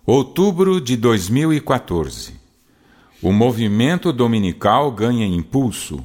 Outubro de 2014. O movimento dominical ganha impulso.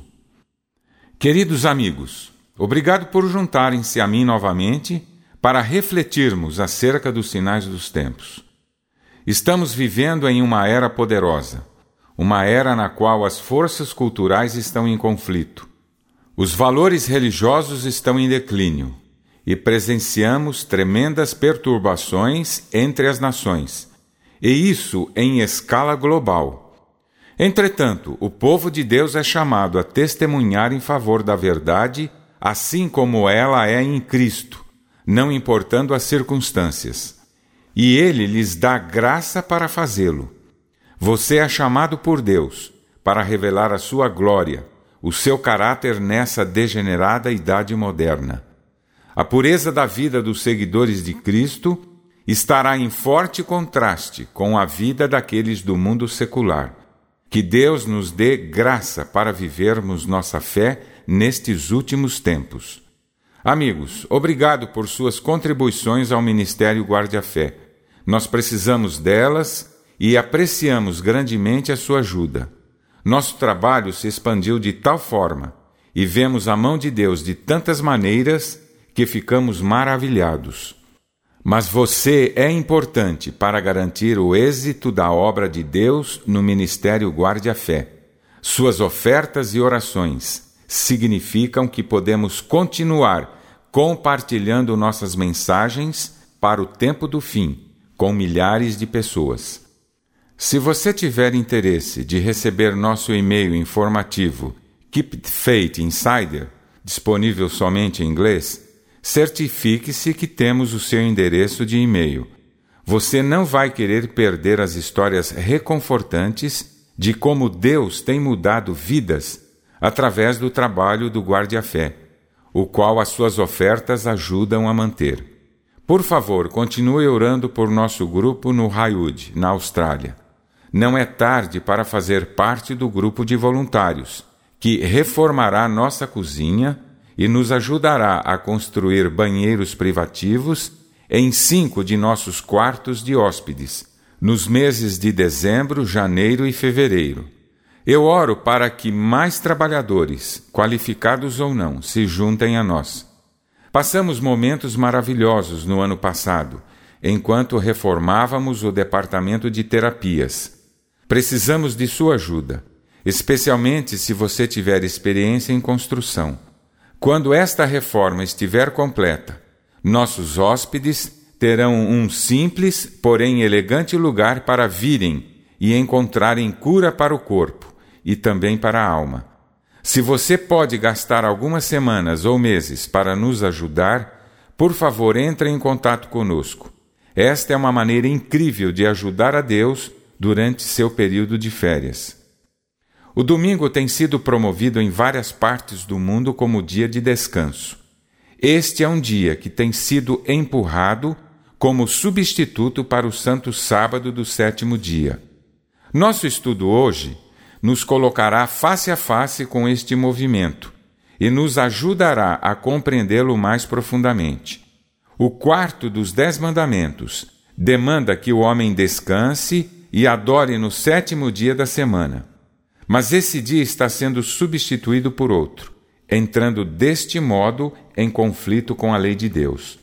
Queridos amigos, obrigado por juntarem-se a mim novamente para refletirmos acerca dos sinais dos tempos. Estamos vivendo em uma era poderosa, uma era na qual as forças culturais estão em conflito. Os valores religiosos estão em declínio e presenciamos tremendas perturbações entre as nações, e isso em escala global. Entretanto, o povo de Deus é chamado a testemunhar em favor da verdade, assim como ela é em Cristo, não importando as circunstâncias. E Ele lhes dá graça para fazê-lo. Você é chamado por Deus para revelar a sua glória, o seu caráter nessa degenerada idade moderna. A pureza da vida dos seguidores de Cristo estará em forte contraste com a vida daqueles do mundo secular. Que Deus nos dê graça para vivermos nossa fé nestes últimos tempos. Amigos, obrigado por suas contribuições ao Ministério Guarde a Fé. Nós precisamos delas e apreciamos grandemente a sua ajuda. Nosso trabalho se expandiu de tal forma e vemos a mão de Deus de tantas maneiras que ficamos maravilhados. Mas você é importante para garantir o êxito da obra de Deus no Ministério Guarde a Fé. Suas ofertas e orações significam que podemos continuar compartilhando nossas mensagens para o tempo do fim, com milhares de pessoas. Se você tiver interesse de receber nosso e-mail informativo Keep Faith Insider, disponível somente em inglês, certifique-se que temos o seu endereço de e-mail. Você não vai querer perder as histórias reconfortantes de como Deus tem mudado vidas através do trabalho do Guarde a Fé, o qual as suas ofertas ajudam a manter. Por favor, continue orando por nosso grupo no Highwood, na Austrália. Não é tarde para fazer parte do grupo de voluntários, que reformará nossa cozinha e nos ajudará a construir banheiros privativos em 5 de nossos quartos de hóspedes, nos meses de dezembro, janeiro e fevereiro. Eu oro para que mais trabalhadores, qualificados ou não, se juntem a nós. Passamos momentos maravilhosos no ano passado, enquanto reformávamos o departamento de terapias. Precisamos de sua ajuda, especialmente se você tiver experiência em construção. Quando esta reforma estiver completa, nossos hóspedes terão um simples, porém elegante lugar para virem e encontrarem cura para o corpo e também para a alma. Se você pode gastar algumas semanas ou meses para nos ajudar, por favor, entre em contato conosco. Esta é uma maneira incrível de ajudar a Deus durante seu período de férias. O domingo tem sido promovido em várias partes do mundo como dia de descanso. Este é um dia que tem sido empurrado como substituto para o Santo Sábado do 7º dia. Nosso estudo hoje nos colocará face a face com este movimento e nos ajudará a compreendê-lo mais profundamente. O 4º dos 10 mandamentos demanda que o homem descanse e adore no 7º dia da semana. Mas esse dia está sendo substituído por outro, entrando deste modo em conflito com a lei de Deus.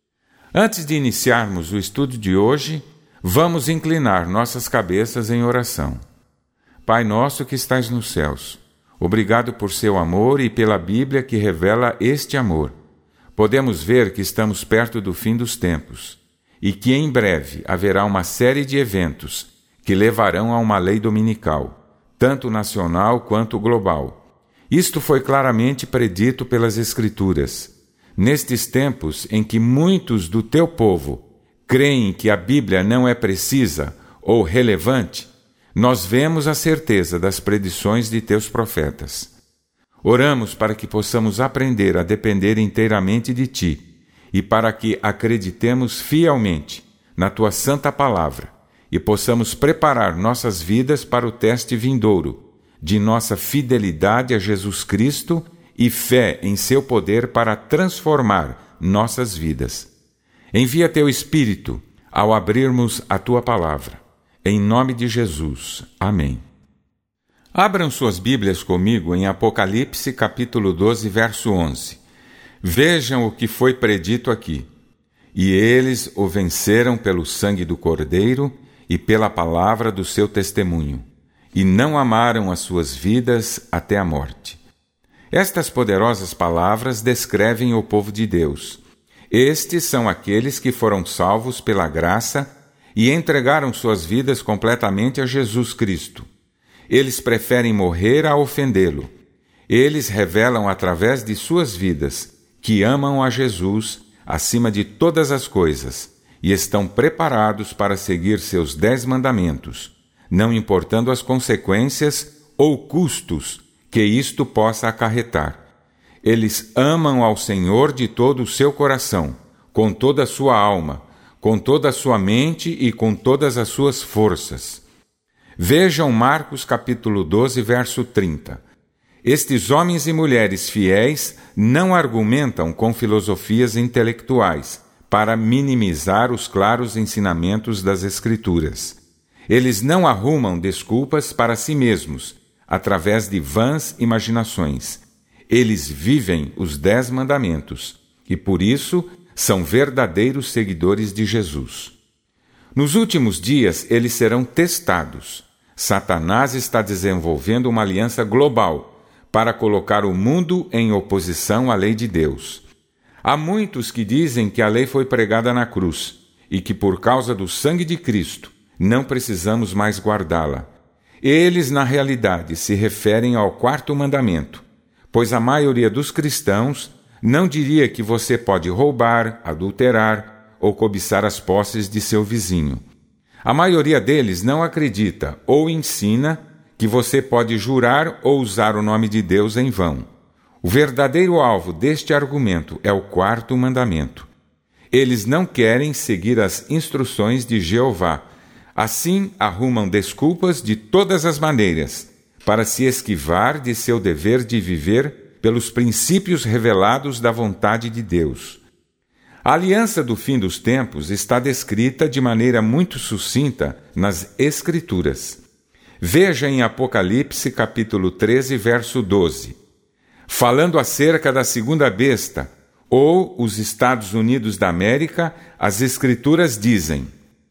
Antes de iniciarmos o estudo de hoje, vamos inclinar nossas cabeças em oração. Pai nosso que estais nos céus, obrigado por seu amor e pela Bíblia que revela este amor. Podemos ver que estamos perto do fim dos tempos e que em breve haverá uma série de eventos que levarão a uma lei dominical, tanto nacional quanto global. Isto foi claramente predito pelas Escrituras. Nestes tempos em que muitos do teu povo creem que a Bíblia não é precisa ou relevante, nós vemos a certeza das predições de teus profetas. Oramos para que possamos aprender a depender inteiramente de ti e para que acreditemos fielmente na tua santa palavra e possamos preparar nossas vidas para o teste vindouro de nossa fidelidade a Jesus Cristo e fé em seu poder para transformar nossas vidas. Envia teu Espírito ao abrirmos a Tua Palavra. Em nome de Jesus. Amém. Abram suas Bíblias comigo em Apocalipse, capítulo 12, verso 11. Vejam o que foi predito aqui. E eles o venceram pelo sangue do Cordeiro e pela palavra do seu testemunho, e não amaram as suas vidas até a morte. Estas poderosas palavras descrevem o povo de Deus. Estes são aqueles que foram salvos pela graça e entregaram suas vidas completamente a Jesus Cristo. Eles preferem morrer a ofendê-lo. Eles revelam através de suas vidas que amam a Jesus acima de todas as coisas e estão preparados para seguir seus 10 mandamentos, não importando as consequências ou custos que isto possa acarretar. Eles amam ao Senhor de todo o seu coração, com toda a sua alma, com toda a sua mente e com todas as suas forças. Vejam Marcos capítulo 12, verso 30. Estes homens e mulheres fiéis não argumentam com filosofias intelectuais para minimizar os claros ensinamentos das Escrituras. Eles não arrumam desculpas para si mesmos, através de vãs imaginações. Eles vivem os 10 mandamentos e, por isso, são verdadeiros seguidores de Jesus. Nos últimos dias, eles serão testados. Satanás está desenvolvendo uma aliança global para colocar o mundo em oposição à lei de Deus. Há muitos que dizem que a lei foi pregada na cruz e que, por causa do sangue de Cristo, não precisamos mais guardá-la. Eles, na realidade, se referem ao 4º mandamento, pois a maioria dos cristãos não diria que você pode roubar, adulterar ou cobiçar as posses de seu vizinho. A maioria deles não acredita ou ensina que você pode jurar ou usar o nome de Deus em vão. O verdadeiro alvo deste argumento é o 4º mandamento. Eles não querem seguir as instruções de Jeová. Assim, arrumam desculpas de todas as maneiras para se esquivar de seu dever de viver pelos princípios revelados da vontade de Deus. A aliança do fim dos tempos está descrita de maneira muito sucinta nas Escrituras. Veja em Apocalipse capítulo 13, verso 12. Falando acerca da segunda besta, ou os Estados Unidos da América, as Escrituras dizem: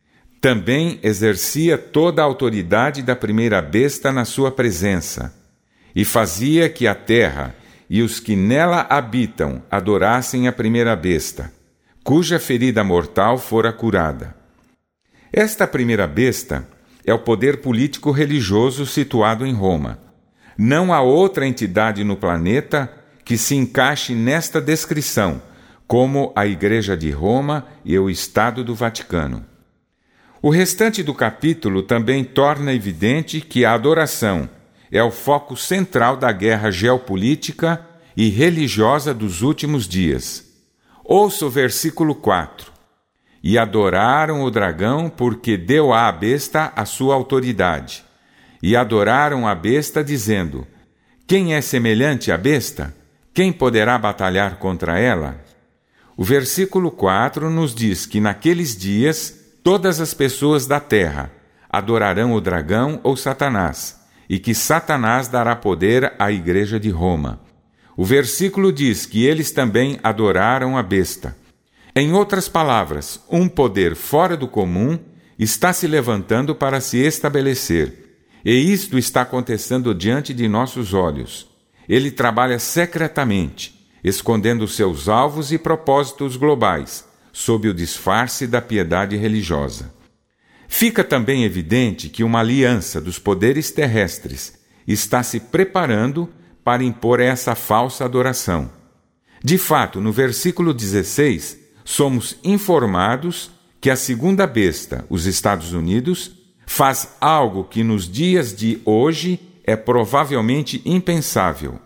também exercia toda a autoridade da primeira besta na sua presença, e fazia que a terra e os que nela habitam adorassem a primeira besta, cuja ferida mortal fora curada. Esta primeira besta é o poder político-religioso situado em Roma. Não há outra entidade no planeta que se encaixe nesta descrição, como a Igreja de Roma e o Estado do Vaticano. O restante do capítulo também torna evidente que a adoração é o foco central da guerra geopolítica e religiosa dos últimos dias. Ouça o versículo 4. E adoraram o dragão porque deu à besta a sua autoridade. E adoraram a besta dizendo: quem é semelhante à besta? Quem poderá batalhar contra ela? O versículo 4 nos diz que naqueles dias todas as pessoas da terra adorarão o dragão ou Satanás, e que Satanás dará poder à Igreja de Roma. O versículo diz que eles também adoraram a besta. Em outras palavras, um poder fora do comum está se levantando para se estabelecer, e isto está acontecendo diante de nossos olhos. Ele trabalha secretamente, escondendo seus alvos e propósitos globais, sob o disfarce da piedade religiosa. Fica também evidente que uma aliança dos poderes terrestres está se preparando para impor essa falsa adoração. De fato, no versículo 16, somos informados que a segunda besta, os Estados Unidos, faz algo que nos dias de hoje é provavelmente impensável.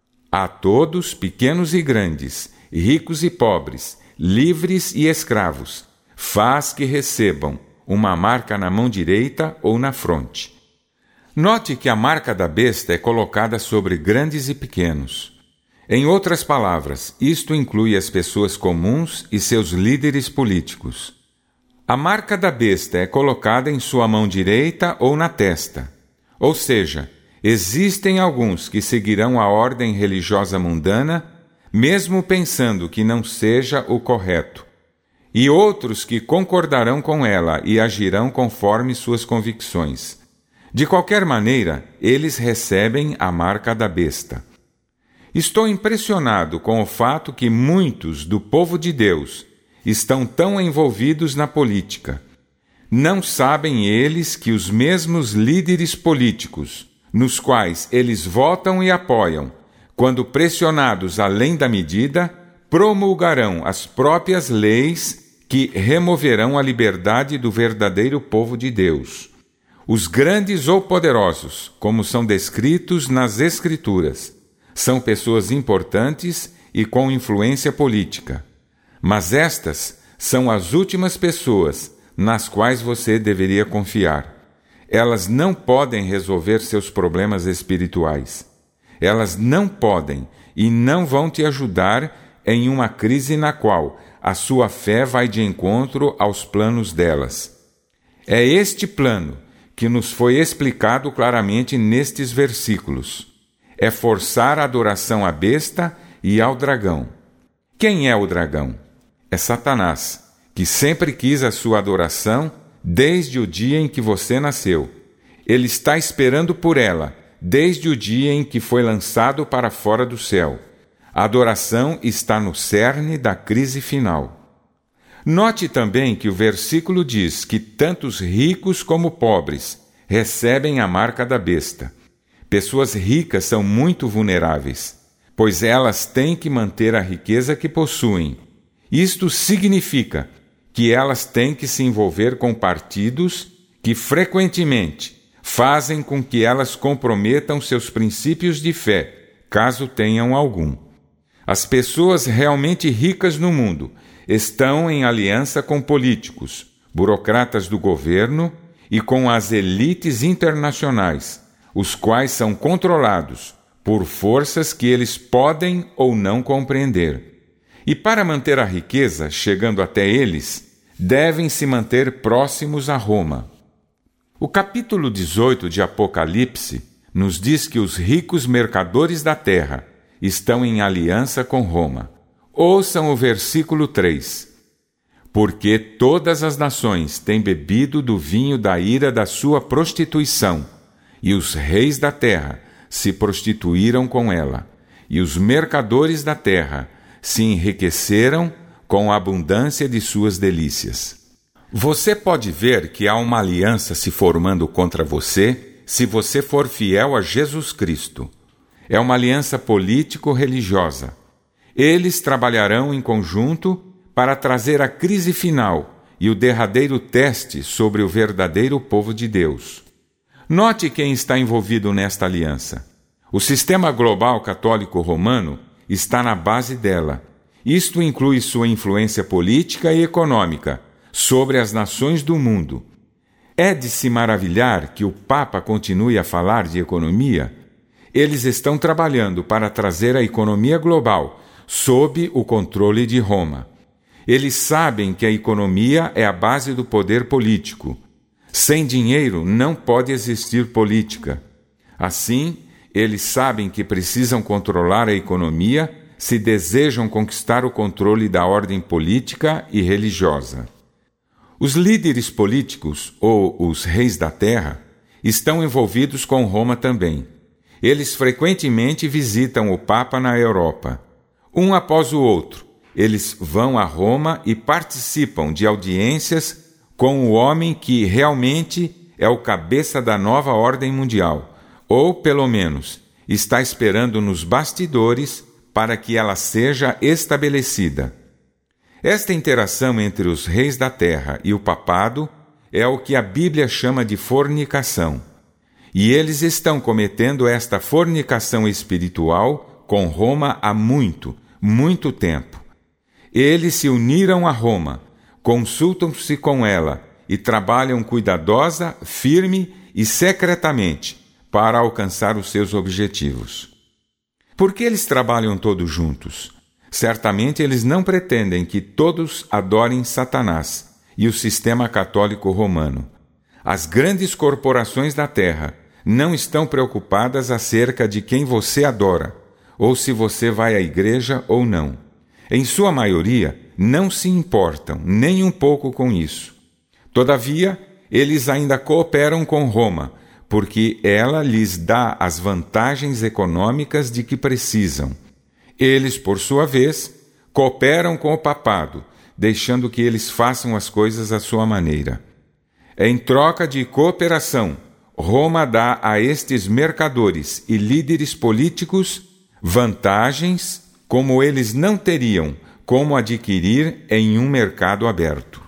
A todos, pequenos e grandes, ricos e pobres, livres e escravos, faz que recebam uma marca na mão direita ou na fronte. Note que a marca da besta é colocada sobre grandes e pequenos. Em outras palavras, isto inclui as pessoas comuns e seus líderes políticos. A marca da besta é colocada em sua mão direita ou na testa. Ou seja, existem alguns que seguirão a ordem religiosa mundana, mesmo pensando que não seja o correto, e outros que concordarão com ela e agirão conforme suas convicções. De qualquer maneira, eles recebem a marca da besta. Estou impressionado com o fato que muitos do povo de Deus estão tão envolvidos na política. Não sabem eles que os mesmos líderes políticos, nos quais eles votam e apoiam, quando pressionados além da medida, promulgarão as próprias leis que removerão a liberdade do verdadeiro povo de Deus. Os grandes ou poderosos, como são descritos nas Escrituras, são pessoas importantes e com influência política. Mas estas são as últimas pessoas nas quais você deveria confiar. Elas não podem resolver seus problemas espirituais. Elas não podem e não vão te ajudar em uma crise na qual a sua fé vai de encontro aos planos delas. É este plano que nos foi explicado claramente nestes versículos. É forçar a adoração à besta e ao dragão. Quem é o dragão? É Satanás, que sempre quis a sua adoração desde o dia em que você nasceu. Ele está esperando por ela desde o dia em que foi lançado para fora do céu. A adoração está no cerne da crise final. Note também que o versículo diz que tanto os ricos como pobres recebem a marca da besta. Pessoas ricas são muito vulneráveis, pois elas têm que manter a riqueza que possuem. Isto significa que elas têm que se envolver com partidos que frequentemente fazem com que elas comprometam seus princípios de fé, caso tenham algum. As pessoas realmente ricas no mundo estão em aliança com políticos, burocratas do governo e com as elites internacionais, os quais são controlados por forças que eles podem ou não compreender. E para manter a riqueza chegando até eles, devem se manter próximos a Roma. O capítulo 18 de Apocalipse nos diz que os ricos mercadores da terra estão em aliança com Roma. Ouçam o versículo 3. Porque todas as nações têm bebido do vinho da ira da sua prostituição, e os reis da terra se prostituíram com ela, e os mercadores da terra se enriqueceram com a abundância de suas delícias. Você pode ver que há uma aliança se formando contra você se você for fiel a Jesus Cristo. É uma aliança político-religiosa. Eles trabalharão em conjunto para trazer a crise final e o derradeiro teste sobre o verdadeiro povo de Deus. Note quem está envolvido nesta aliança. O sistema global católico romano está na base dela. Isto inclui sua influência política e econômica sobre as nações do mundo. É de se maravilhar que o Papa continue a falar de economia. Eles estão trabalhando para trazer a economia global sob o controle de Roma. Eles sabem que a economia é a base do poder político. Sem dinheiro não pode existir política. Assim, eles sabem que precisam controlar a economia se desejam conquistar o controle da ordem política e religiosa. Os líderes políticos, ou os reis da terra, estão envolvidos com Roma também. Eles frequentemente visitam o Papa na Europa. Um após o outro, eles vão a Roma e participam de audiências com o homem que realmente é o cabeça da nova ordem mundial, ou, pelo menos, está esperando nos bastidores para que ela seja estabelecida. Esta interação entre os reis da terra e o papado é o que a Bíblia chama de fornicação. E eles estão cometendo esta fornicação espiritual com Roma há muito, muito tempo. Eles se uniram a Roma, consultam-se com ela e trabalham cuidadosa, firme e secretamente para alcançar os seus objetivos. Por que eles trabalham todos juntos? Certamente eles não pretendem que todos adorem Satanás e o sistema católico romano. As grandes corporações da terra não estão preocupadas acerca de quem você adora, ou se você vai à igreja ou não. Em sua maioria, não se importam nem um pouco com isso. Todavia, eles ainda cooperam com Roma, porque ela lhes dá as vantagens econômicas de que precisam. Eles, por sua vez, cooperam com o papado, deixando que eles façam as coisas à sua maneira. Em troca de cooperação, Roma dá a estes mercadores e líderes políticos vantagens como eles não teriam como adquirir em um mercado aberto.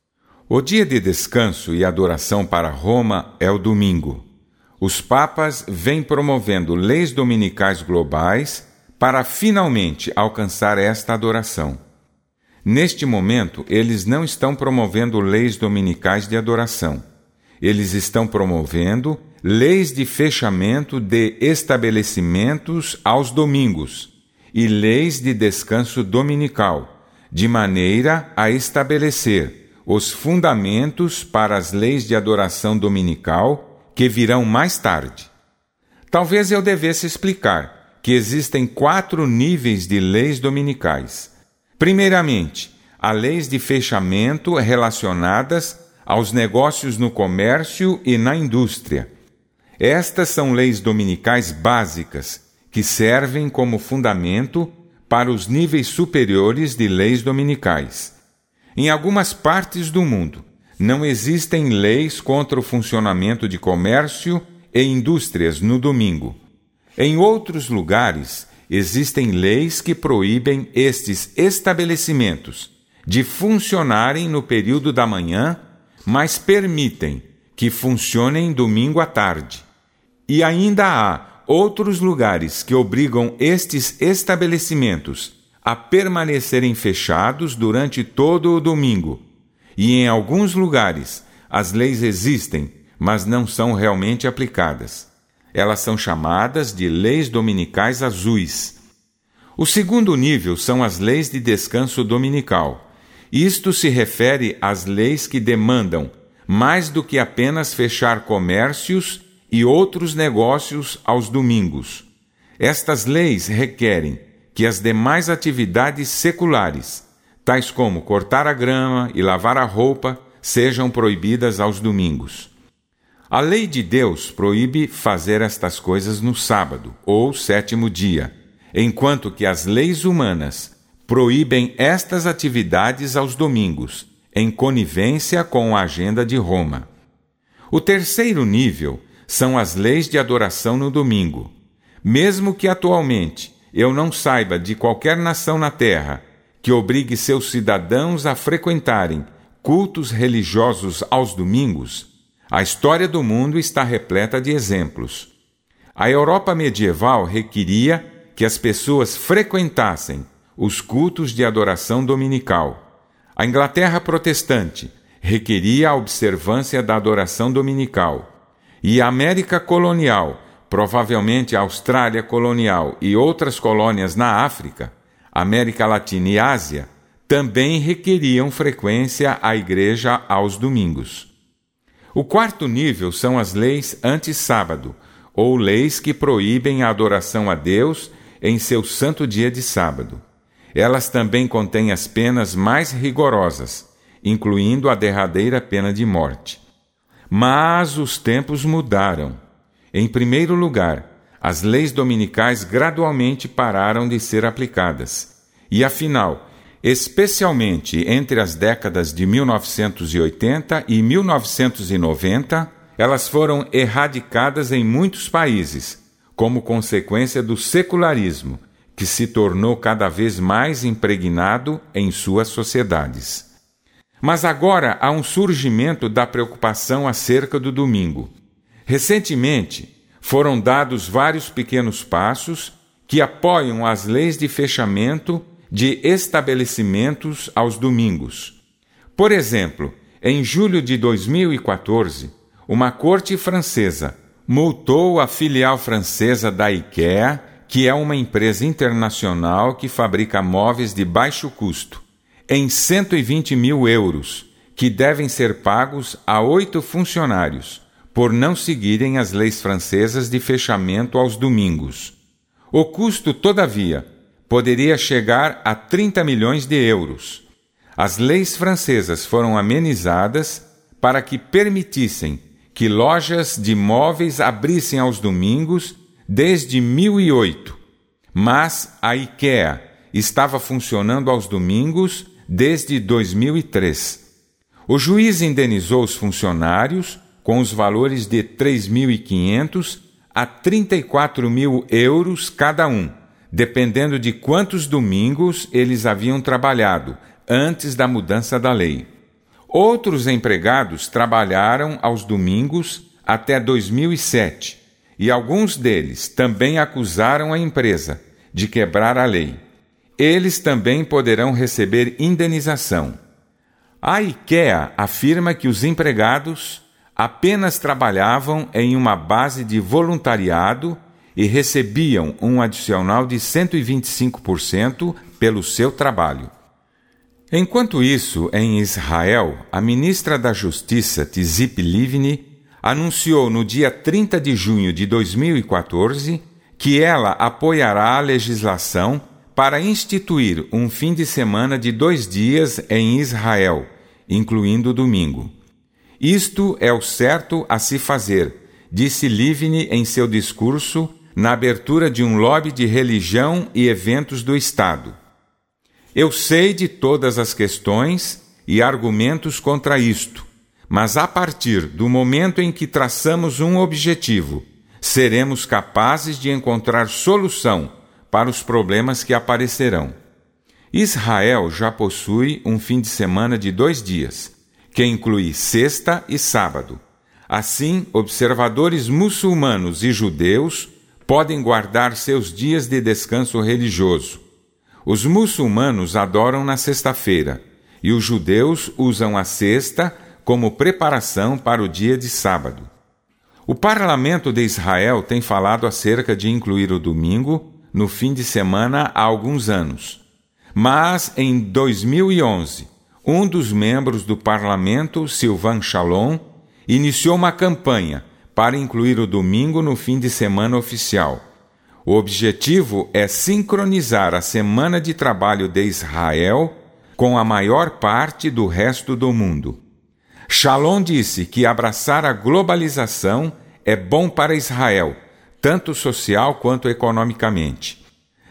O dia de descanso e adoração para Roma é o domingo. Os papas vêm promovendo leis dominicais globais para finalmente alcançar esta adoração. Neste momento, eles não estão promovendo leis dominicais de adoração. Eles estão promovendo leis de fechamento de estabelecimentos aos domingos e leis de descanso dominical, de maneira a estabelecer os fundamentos para as leis de adoração dominical que virão mais tarde. Talvez eu devesse explicar que existem 4 níveis de leis dominicais. Primeiramente, há leis de fechamento relacionadas aos negócios no comércio e na indústria. Estas são leis dominicais básicas que servem como fundamento para os níveis superiores de leis dominicais. Em algumas partes do mundo, não existem leis contra o funcionamento de comércio e indústrias no domingo. Em outros lugares, existem leis que proíbem estes estabelecimentos de funcionarem no período da manhã, mas permitem que funcionem domingo à tarde. E ainda há outros lugares que obrigam estes estabelecimentos a permanecerem fechados durante todo o domingo. E em alguns lugares, as leis existem, mas não são realmente aplicadas. Elas são chamadas de leis dominicais azuis. O segundo nível são as leis de descanso dominical. Isto se refere às leis que demandam mais do que apenas fechar comércios e outros negócios aos domingos. Estas leis requerem que as demais atividades seculares, tais como cortar a grama e lavar a roupa, sejam proibidas aos domingos. A lei de Deus proíbe fazer estas coisas no sábado, ou 7º dia, enquanto que as leis humanas proíbem estas atividades aos domingos, em conivência com a agenda de Roma. O terceiro nível são as leis de adoração no domingo. Mesmo que atualmente eu não saiba de qualquer nação na terra que obrigue seus cidadãos a frequentarem cultos religiosos aos domingos, a história do mundo está repleta de exemplos. A Europa medieval requeria que as pessoas frequentassem os cultos de adoração dominical. A Inglaterra protestante requeria a observância da adoração dominical. E a América colonial, provavelmente a Austrália colonial e outras colônias na África, América Latina e Ásia, também requeriam frequência à igreja aos domingos. O quarto nível são as leis anti-sábado, ou leis que proíbem a adoração a Deus em seu santo dia de sábado. Elas também contêm as penas mais rigorosas, incluindo a derradeira pena de morte. Mas os tempos mudaram. Em primeiro lugar, as leis dominicais gradualmente pararam de ser aplicadas. E afinal, especialmente entre as décadas de 1980 e 1990, elas foram erradicadas em muitos países, como consequência do secularismo, que se tornou cada vez mais impregnado em suas sociedades. Mas agora há um surgimento da preocupação acerca do domingo. Recentemente, foram dados vários pequenos passos que apoiam as leis de fechamento de estabelecimentos aos domingos. Por exemplo, em julho de 2014, uma corte francesa multou a filial francesa da IKEA, que é uma empresa internacional que fabrica móveis de baixo custo, em 120 mil euros, que devem ser pagos a 8 funcionários, por não seguirem as leis francesas de fechamento aos domingos. O custo, todavia, poderia chegar a 30 milhões de euros. As leis francesas foram amenizadas para que permitissem que lojas de móveis abrissem aos domingos desde 1008, mas a IKEA estava funcionando aos domingos desde 2003. O juiz indenizou os funcionários com os valores de 3.500 a 34 mil euros cada um, dependendo de quantos domingos eles haviam trabalhado antes da mudança da lei. Outros empregados trabalharam aos domingos até 2007, e alguns deles também acusaram a empresa de quebrar a lei. Eles também poderão receber indenização. A IKEA afirma que os empregados apenas trabalhavam em uma base de voluntariado e recebiam um adicional de 125% pelo seu trabalho. Enquanto isso, em Israel, a ministra da Justiça, Tzipi Livni, anunciou no dia 30 de junho de 2014 que ela apoiará a legislação para instituir um fim de semana de 2 dias em Israel, incluindo o domingo. Isto é o certo a se fazer, disse Livni em seu discurso na abertura de um lobby de religião e eventos do Estado. Eu sei de todas as questões e argumentos contra isto, mas a partir do momento em que traçamos um objetivo, seremos capazes de encontrar solução para os problemas que aparecerão. Israel já possui um fim de semana de 2 dias, que inclui sexta e sábado. Assim, observadores muçulmanos e judeus podem guardar seus dias de descanso religioso. Os muçulmanos adoram na sexta-feira, e os judeus usam a sexta como preparação para o dia de sábado. O parlamento de Israel tem falado acerca de incluir o domingo no fim de semana há alguns anos. Mas, em 2011, um dos membros do parlamento, Silvan Shalom, iniciou uma campanha para incluir o domingo no fim de semana oficial. O objetivo é sincronizar a semana de trabalho de Israel com a maior parte do resto do mundo. Shalom disse que abraçar a globalização é bom para Israel, tanto social quanto economicamente.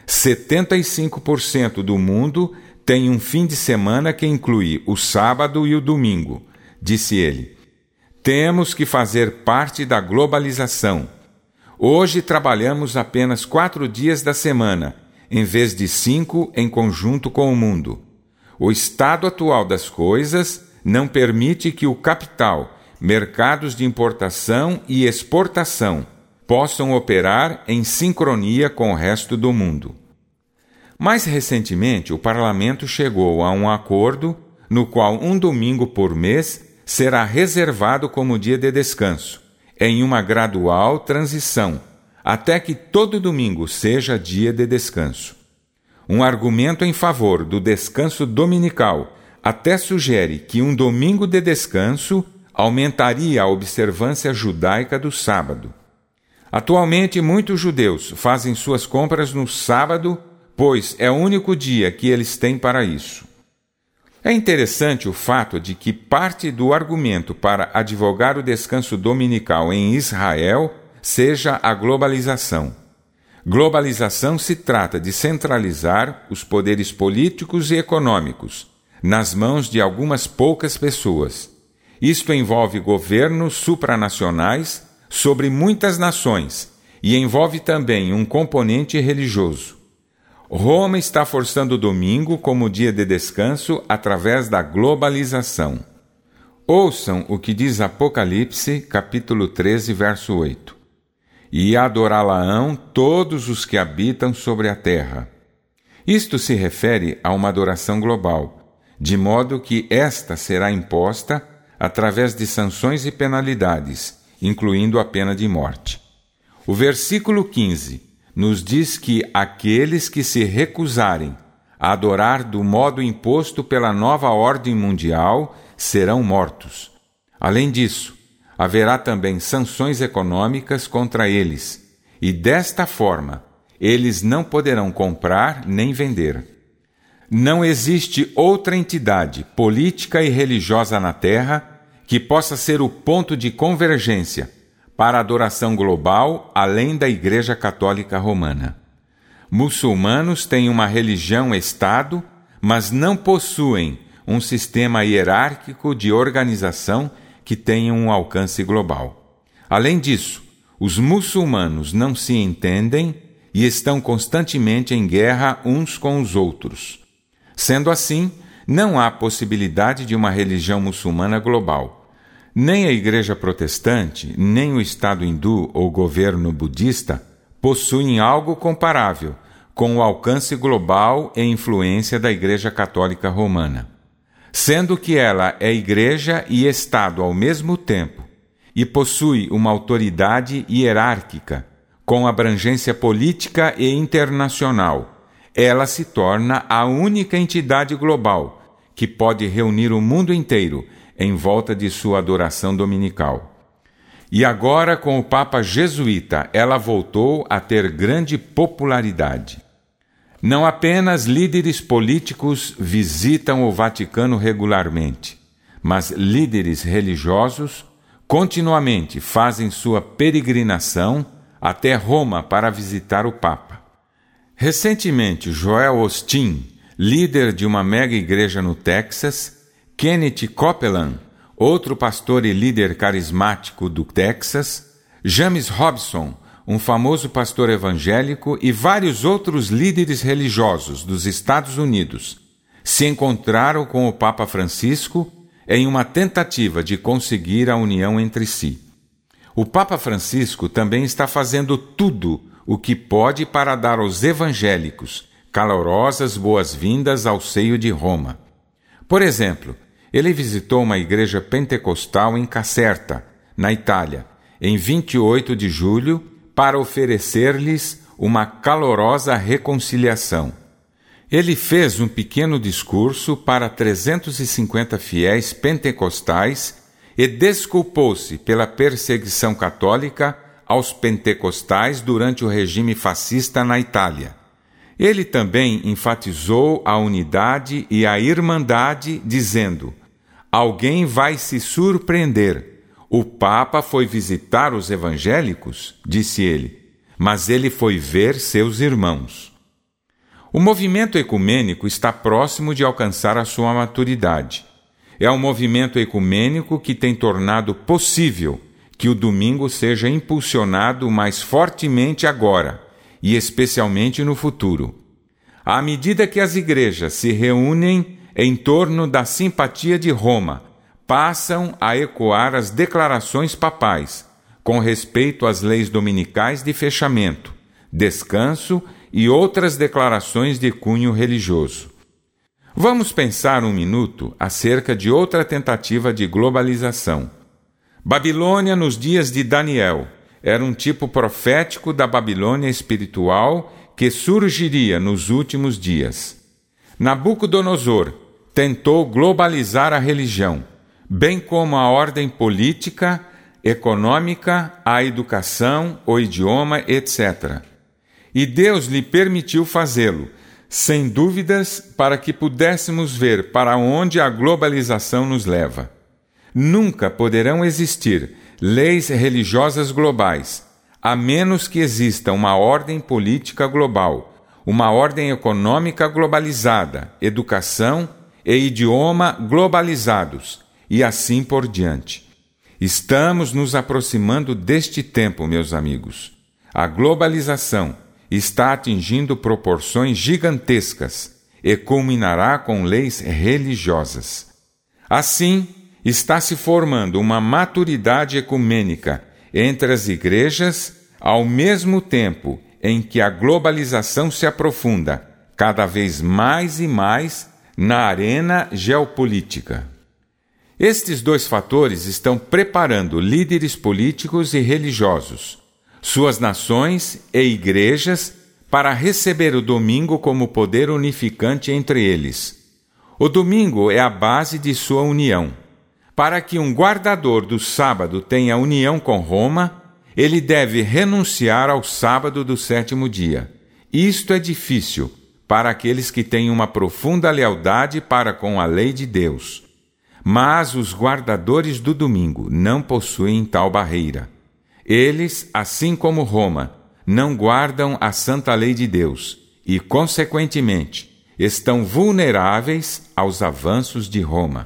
75% do mundo tem um fim de semana que inclui o sábado e o domingo, disse ele. Temos que fazer parte da globalização. Hoje trabalhamos apenas 4 dias da semana, em vez de 5 em conjunto com o mundo. O estado atual das coisas não permite que o capital, mercados de importação e exportação possam operar em sincronia com o resto do mundo. Mais recentemente, o parlamento chegou a um acordo no qual um domingo por mês será reservado como dia de descanso, em uma gradual transição, até que todo domingo seja dia de descanso. Um argumento em favor do descanso dominical até sugere que um domingo de descanso aumentaria a observância judaica do sábado. Atualmente, muitos judeus fazem suas compras no sábado, pois é o único dia que eles têm para isso. É interessante o fato de que parte do argumento para advogar o descanso dominical em Israel seja a globalização. Globalização se trata de centralizar os poderes políticos e econômicos nas mãos de algumas poucas pessoas. Isto envolve governos supranacionais sobre muitas nações e envolve também um componente religioso. Roma está forçando o domingo como dia de descanso através da globalização. Ouçam o que diz Apocalipse, capítulo 13, verso 8. E adorá-la-ão todos os que habitam sobre a terra. Isto se refere a uma adoração global, de modo que esta será imposta através de sanções e penalidades, incluindo a pena de morte. O versículo 15 nos diz que aqueles que se recusarem a adorar do modo imposto pela nova ordem mundial serão mortos. Além disso, haverá também sanções econômicas contra eles, e desta forma, eles não poderão comprar nem vender. Não existe outra entidade política e religiosa na Terra que possa ser o ponto de convergência para a adoração global além da Igreja Católica Romana. Muçulmanos têm uma religião-estado, mas não possuem um sistema hierárquico de organização que tenha um alcance global. Além disso, os muçulmanos não se entendem e estão constantemente em guerra uns com os outros. Sendo assim, não há possibilidade de uma religião muçulmana global. Nem a Igreja Protestante, nem o Estado hindu ou governo budista possuem algo comparável com o alcance global e influência da Igreja Católica Romana. Sendo que ela é Igreja e Estado ao mesmo tempo e possui uma autoridade hierárquica com abrangência política e internacional, ela se torna a única entidade global que pode reunir o mundo inteiro em volta de sua adoração dominical. E agora, com o Papa jesuíta, ela voltou a ter grande popularidade. Não apenas líderes políticos visitam o Vaticano regularmente, mas líderes religiosos continuamente fazem sua peregrinação até Roma para visitar o Papa. Recentemente, Joel Osteen, líder de uma mega igreja no Texas, Kenneth Copeland, outro pastor e líder carismático do Texas, James Robson, um famoso pastor evangélico, e vários outros líderes religiosos dos Estados Unidos se encontraram com o Papa Francisco em uma tentativa de conseguir a união entre si. O Papa Francisco também está fazendo tudo o que pode para dar aos evangélicos calorosas boas-vindas ao seio de Roma. Por exemplo, ele visitou uma igreja pentecostal em Caserta, na Itália, em 28 de julho, para oferecer-lhes uma calorosa reconciliação. Ele fez um pequeno discurso para 350 fiéis pentecostais e desculpou-se pela perseguição católica aos pentecostais durante o regime fascista na Itália. Ele também enfatizou a unidade e a irmandade, dizendo: "Alguém vai se surpreender. O Papa foi visitar os evangélicos?", disse ele, "mas ele foi ver seus irmãos." O movimento ecumênico está próximo de alcançar a sua maturidade. É um movimento ecumênico que tem tornado possível que o domingo seja impulsionado mais fortemente agora, e especialmente no futuro. À medida que as igrejas se reúnem em torno da simpatia de Roma, passam a ecoar as declarações papais com respeito às leis dominicais de fechamento, descanso e outras declarações de cunho religioso. Vamos pensar um minuto acerca de outra tentativa de globalização. Babilônia nos dias de Daniel era um tipo profético da Babilônia espiritual que surgiria nos últimos dias. Nabucodonosor tentou globalizar a religião, bem como a ordem política, econômica, a educação, o idioma, etc. E Deus lhe permitiu fazê-lo, sem dúvidas, para que pudéssemos ver para onde a globalização nos leva. Nunca poderão existir leis religiosas globais, a menos que exista uma ordem política global, uma ordem econômica globalizada, educação e idioma globalizados, e assim por diante. Estamos nos aproximando deste tempo, meus amigos. A globalização está atingindo proporções gigantescas e culminará com leis religiosas. Assim, está se formando uma maturidade ecumênica entre as igrejas, ao mesmo tempo em que a globalização se aprofunda cada vez mais e mais na arena geopolítica. Estes dois fatores estão preparando líderes políticos e religiosos, suas nações e igrejas, para receber o domingo como poder unificante entre eles. O domingo é a base de sua união. Para que um guardador do sábado tenha união com Roma, ele deve renunciar ao sábado do 7º dia. Isto é difícil para aqueles que têm uma profunda lealdade para com a lei de Deus. Mas os guardadores do domingo não possuem tal barreira. Eles, assim como Roma, não guardam a santa lei de Deus e, consequentemente, estão vulneráveis aos avanços de Roma.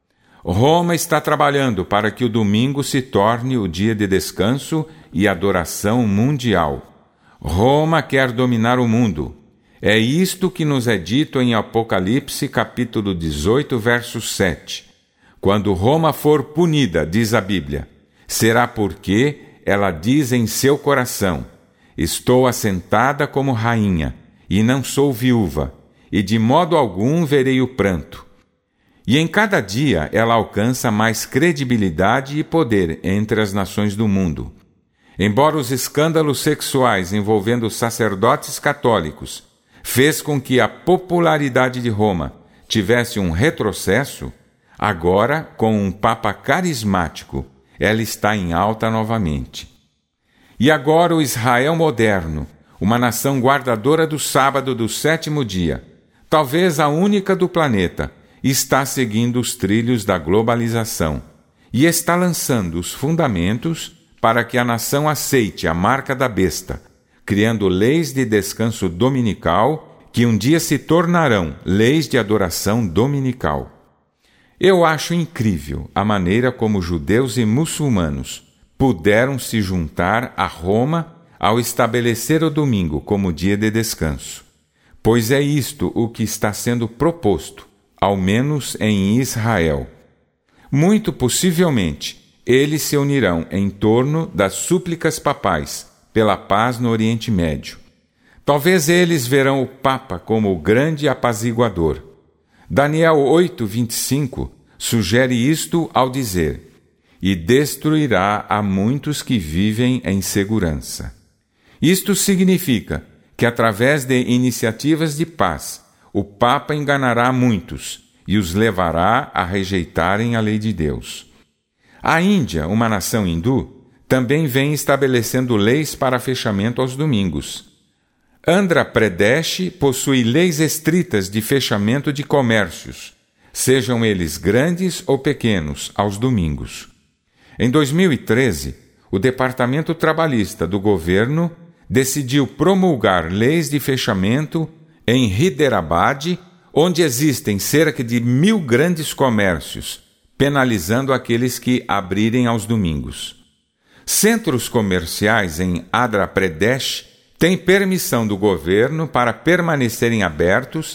Roma está trabalhando para que o domingo se torne o dia de descanso e adoração mundial. Roma quer dominar o mundo. É isto que nos é dito em Apocalipse, capítulo 18, verso 7. Quando Roma for punida, diz a Bíblia, será porque ela diz em seu coração: estou assentada como rainha, e não sou viúva, e de modo algum verei o pranto. E em cada dia ela alcança mais credibilidade e poder entre as nações do mundo. Embora os escândalos sexuais envolvendo sacerdotes católicos fez com que a popularidade de Roma tivesse um retrocesso, agora, com um papa carismático, ela está em alta novamente. E agora o Israel moderno, uma nação guardadora do sábado do 7º dia, talvez a única do planeta, está seguindo os trilhos da globalização e está lançando os fundamentos para que a nação aceite a marca da besta, criando leis de descanso dominical que um dia se tornarão leis de adoração dominical. Eu acho incrível a maneira como judeus e muçulmanos puderam se juntar a Roma ao estabelecer o domingo como dia de descanso, pois é isto o que está sendo proposto, ao menos em Israel. Muito possivelmente, eles se unirão em torno das súplicas papais pela paz no Oriente Médio. Talvez eles verão o Papa como o grande apaziguador. Daniel 8:25 sugere isto ao dizer: e destruirá a muitos que vivem em segurança. Isto significa que, através de iniciativas de paz, o Papa enganará muitos e os levará a rejeitarem a lei de Deus. A Índia, uma nação hindu, também vem estabelecendo leis para fechamento aos domingos. Andhra Pradesh possui leis estritas de fechamento de comércios, sejam eles grandes ou pequenos, aos domingos. Em 2013, o Departamento Trabalhista do governo decidiu promulgar leis de fechamento em Hyderabad, onde existem cerca de 1.000 grandes comércios, penalizando aqueles que abrirem aos domingos. Centros comerciais em Andhra Pradesh têm permissão do governo para permanecerem abertos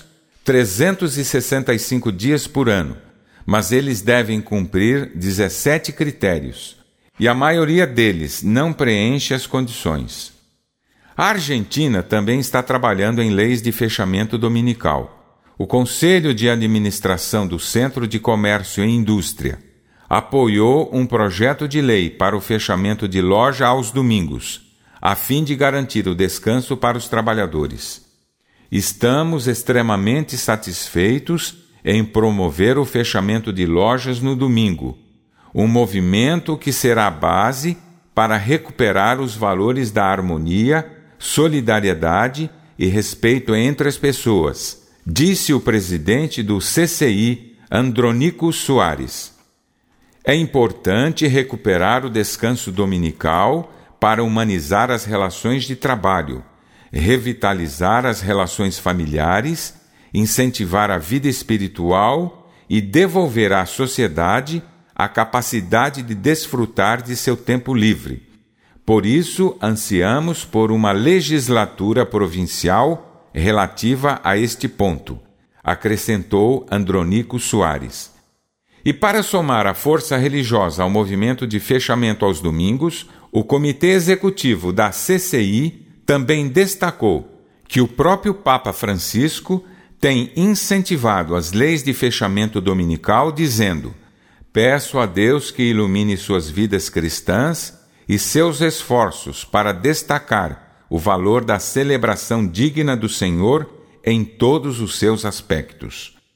365 dias por ano, mas eles devem cumprir 17 critérios, e a maioria deles não preenche as condições. A Argentina também está trabalhando em leis de fechamento dominical. O Conselho de Administração do Centro de Comércio e Indústria apoiou um projeto de lei para o fechamento de loja aos domingos, a fim de garantir o descanso para os trabalhadores. Estamos extremamente satisfeitos em promover o fechamento de lojas no domingo, um movimento que será a base para recuperar os valores da harmonia, solidariedade e respeito entre as pessoas, disse o presidente do CCI, Andrônico Soares. É importante recuperar o descanso dominical para humanizar as relações de trabalho, revitalizar as relações familiares, incentivar a vida espiritual e devolver à sociedade a capacidade de desfrutar de seu tempo livre. Por isso, ansiamos por uma legislatura provincial relativa a este ponto, acrescentou Andrônico Soares. E para somar a força religiosa ao movimento de fechamento aos domingos, o Comitê Executivo da CCI também destacou que o próprio Papa Francisco tem incentivado as leis de fechamento dominical, dizendo: peço a Deus que ilumine suas vidas cristãs e seus esforços para destacar o valor da celebração digna do Senhor em todos os seus aspectos.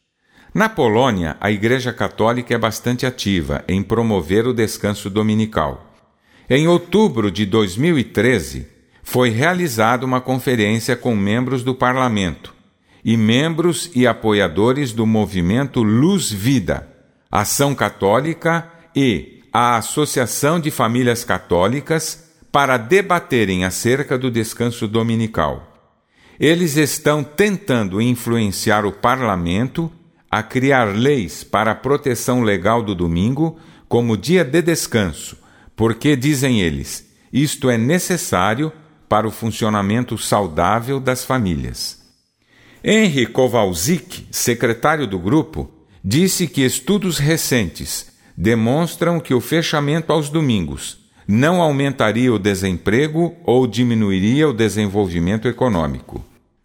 Na Polônia, a Igreja Católica é bastante ativa em promover o descanso dominical. Em outubro de 2013, foi realizada uma conferência com membros do parlamento e membros e apoiadores do movimento Luz Vida, Ação Católica e a Associação de Famílias Católicas para debaterem acerca do descanso dominical. Eles estão tentando influenciar o parlamento a criar leis para a proteção legal do domingo como dia de descanso, porque, dizem eles, isto é necessário para o funcionamento saudável das famílias. Henry Kowalczyk, secretário do grupo, disse que estudos recentes demonstram que o fechamento aos domingos não aumentaria o desemprego ou diminuiria o desenvolvimento econômico.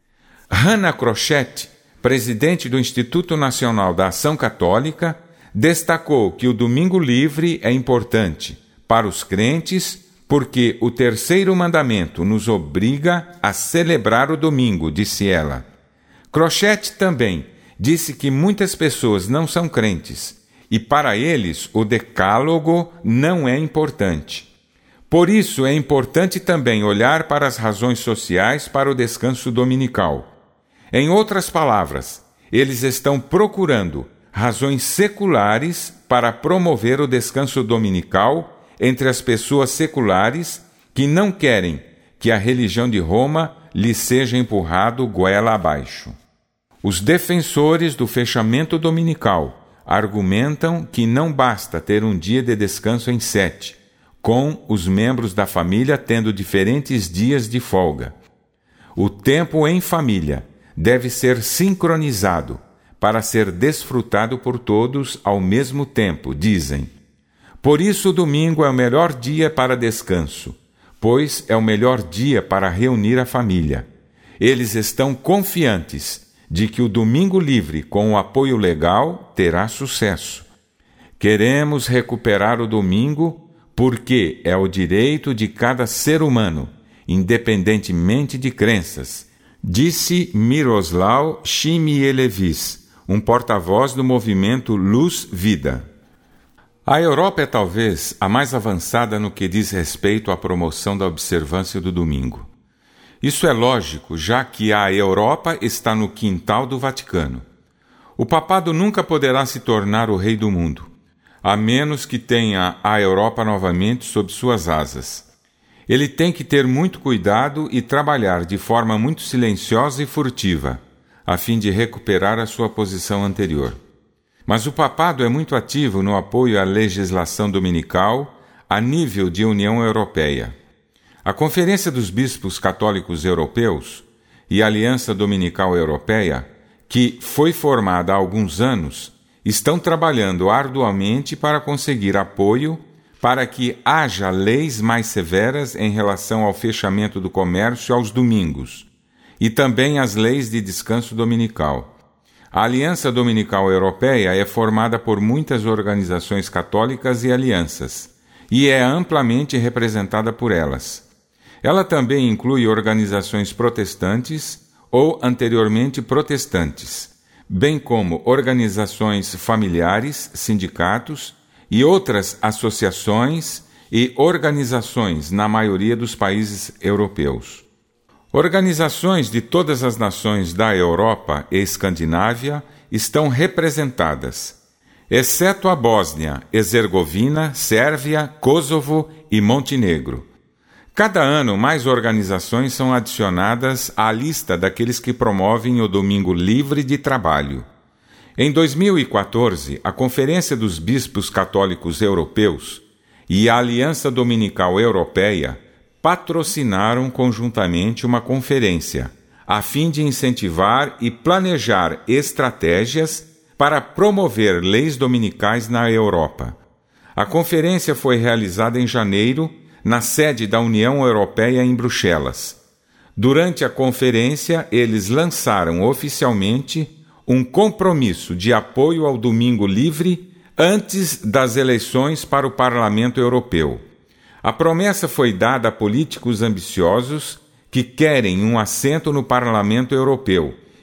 Hannah Crochet, presidente do Instituto Nacional da Ação Católica, destacou que o domingo livre é importante para os crentes porque o terceiro mandamento nos obriga a celebrar o domingo, disse ela. Crochet também disse que muitas pessoas não são crentes e para eles o decálogo não é importante. Por isso é importante também olhar para as razões sociais para o descanso dominical. Em outras palavras, eles estão procurando razões seculares para promover o descanso dominical entre as pessoas seculares que não querem que a religião de Roma lhes seja empurrado goela abaixo. Os defensores do fechamento dominical argumentam que não basta ter um dia de descanso em 7, com os membros da família tendo diferentes dias de folga. O tempo em família deve ser sincronizado para ser desfrutado por todos ao mesmo tempo, dizem. Por isso o domingo é o melhor dia para descanso, pois é o melhor dia para reunir a família. Eles estão confiantes de que o domingo livre com o apoio legal terá sucesso. Queremos recuperar o domingo porque é o direito de cada ser humano, independentemente de crenças, disse Miroslav Chmielewicz, um porta-voz do movimento Luz Vida. A Europa é talvez a mais avançada no que diz respeito à promoção da observância do domingo. Isso é lógico, já que a Europa está no quintal do Vaticano. O papado nunca poderá se tornar o rei do mundo, a menos que tenha a Europa novamente sob suas asas. Ele tem que ter muito cuidado e trabalhar de forma muito silenciosa e furtiva, a fim de recuperar a sua posição anterior. Mas o papado é muito ativo no apoio à legislação dominical a nível de União Europeia. A Conferência dos Bispos Católicos Europeus e a Aliança Dominical Europeia, que foi formada há alguns anos, estão trabalhando arduamente para conseguir apoio para que haja leis mais severas em relação ao fechamento do comércio aos domingos e também as leis de descanso dominical. A Aliança Dominical Europeia é formada por muitas organizações católicas e alianças e é amplamente representada por elas. Ela também inclui organizações protestantes ou anteriormente protestantes, bem como organizações familiares, sindicatos e outras associações e organizações na maioria dos países europeus. Organizações de todas as nações da Europa e Escandinávia estão representadas, exceto a Bósnia, Herzegovina, Sérvia, Kosovo e Montenegro. Cada ano, mais organizações são adicionadas à lista daqueles que promovem o Domingo Livre de Trabalho. Em 2014, a Conferência dos Bispos Católicos Europeus e a Aliança Dominical Europeia patrocinaram conjuntamente uma conferência, a fim de incentivar e planejar estratégias para promover leis dominicais na Europa. A conferência foi realizada em janeiro, na sede da União Europeia em Bruxelas. Durante a conferência, eles lançaram oficialmente um compromisso de apoio ao Domingo Livre antes das eleições para o Parlamento Europeu. A promessa foi dada a políticos ambiciosos que querem um assento no Parlamento Europeu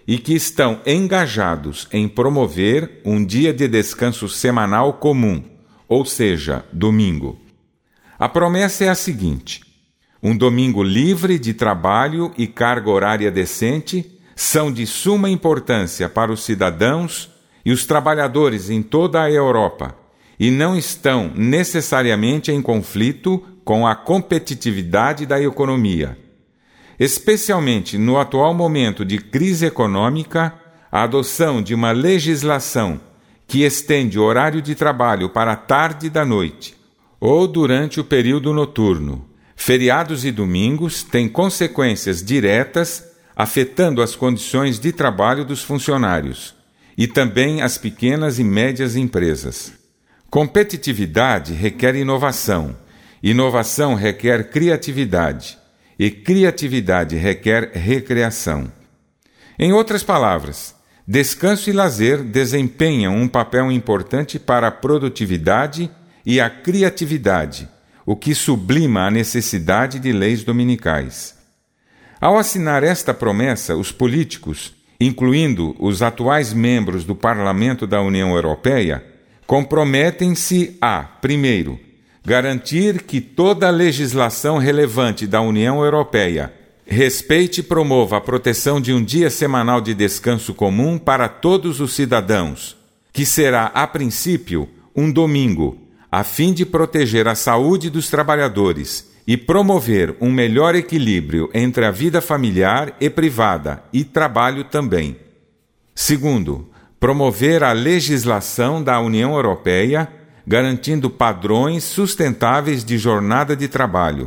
e que estão engajados em promover um dia de descanso semanal comum, ou seja, domingo. A promessa é a seguinte: um domingo livre de trabalho e carga horária decente são de suma importância para os cidadãos e os trabalhadores em toda a Europa, e não estão necessariamente em conflito com a competitividade da economia. Especialmente no atual momento de crise econômica, a adoção de uma legislação que estende o horário de trabalho para a tarde da noite ou durante o período noturno, feriados e domingos, tem consequências diretas afetando as condições de trabalho dos funcionários e também as pequenas e médias empresas. Competitividade requer inovação, inovação requer criatividade e criatividade requer recreação. Em outras palavras, descanso e lazer desempenham um papel importante para a produtividade e a criatividade, o que sublima a necessidade de leis dominicais. Ao assinar esta promessa, os políticos, incluindo os atuais membros do Parlamento da União Europeia, comprometem-se a, primeiro, garantir que toda a legislação relevante da União Europeia respeite e promova a proteção de um dia semanal de descanso comum para todos os cidadãos, que será, a princípio, um domingo, a fim de proteger a saúde dos trabalhadores e promover um melhor equilíbrio entre a vida familiar e privada e trabalho também. Segundo, promover a legislação da União Europeia, garantindo padrões sustentáveis de jornada de trabalho.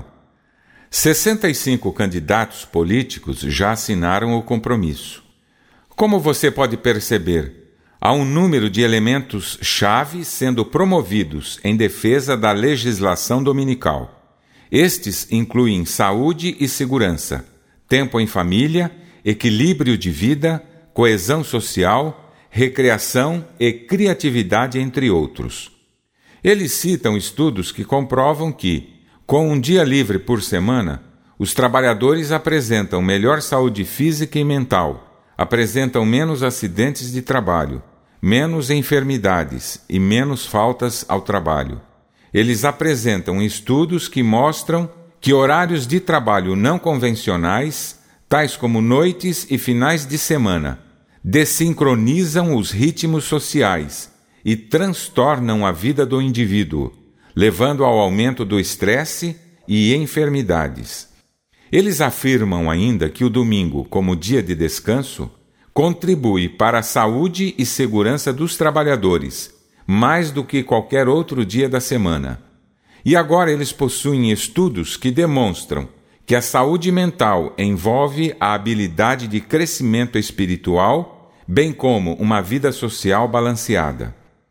65 candidatos políticos já assinaram o compromisso. Como você pode perceber, há um número de elementos-chave sendo promovidos em defesa da legislação dominical. Estes incluem saúde e segurança, tempo em família, equilíbrio de vida, coesão social, recreação e criatividade, entre outros. Eles citam estudos que comprovam que, com um dia livre por semana, os trabalhadores apresentam melhor saúde física e mental, apresentam menos acidentes de trabalho, menos enfermidades e menos faltas ao trabalho. Eles apresentam estudos que mostram que horários de trabalho não convencionais, tais como noites e finais de semana, desincronizam os ritmos sociais e transtornam a vida do indivíduo, levando ao aumento do estresse e enfermidades. Eles afirmam ainda que o domingo, como dia de descanso, contribui para a saúde e segurança dos trabalhadores, mais do que qualquer outro dia da semana. E agora eles possuem estudos que demonstram que a saúde mental envolve a habilidade de crescimento espiritual, bem como uma vida social balanceada.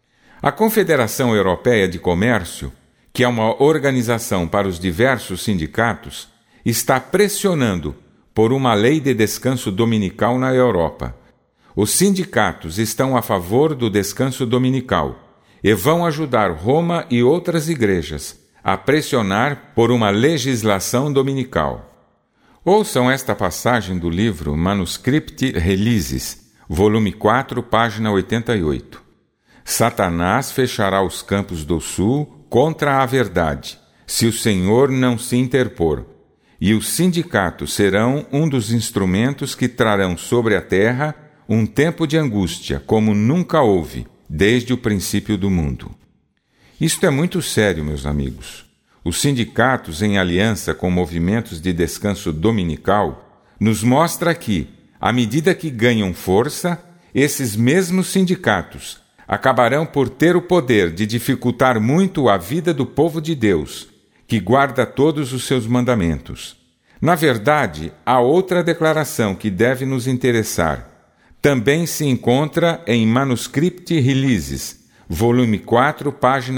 A Confederação Europeia de Comércio, que é uma organização para os diversos sindicatos, está pressionando por uma lei de descanso dominical na Europa. Os sindicatos estão a favor do descanso dominical e vão ajudar Roma e outras igrejas a pressionar por uma legislação dominical. Ouçam esta passagem do livro Manuscripti Releases, volume 4, página 88. Satanás fechará os campos do sul contra a verdade, se o Senhor não se interpor, e os sindicatos serão um dos instrumentos que trarão sobre a terra um tempo de angústia como nunca houve, desde o princípio do mundo. Isto é muito sério, meus amigos. Os sindicatos, em aliança com movimentos de descanso dominical, nos mostra que, à medida que ganham força, esses mesmos sindicatos acabarão por ter o poder de dificultar muito a vida do povo de Deus, que guarda todos os seus mandamentos. Na verdade, há outra declaração que deve nos interessar. Também se encontra em Manuscripti Releases, volume 4, página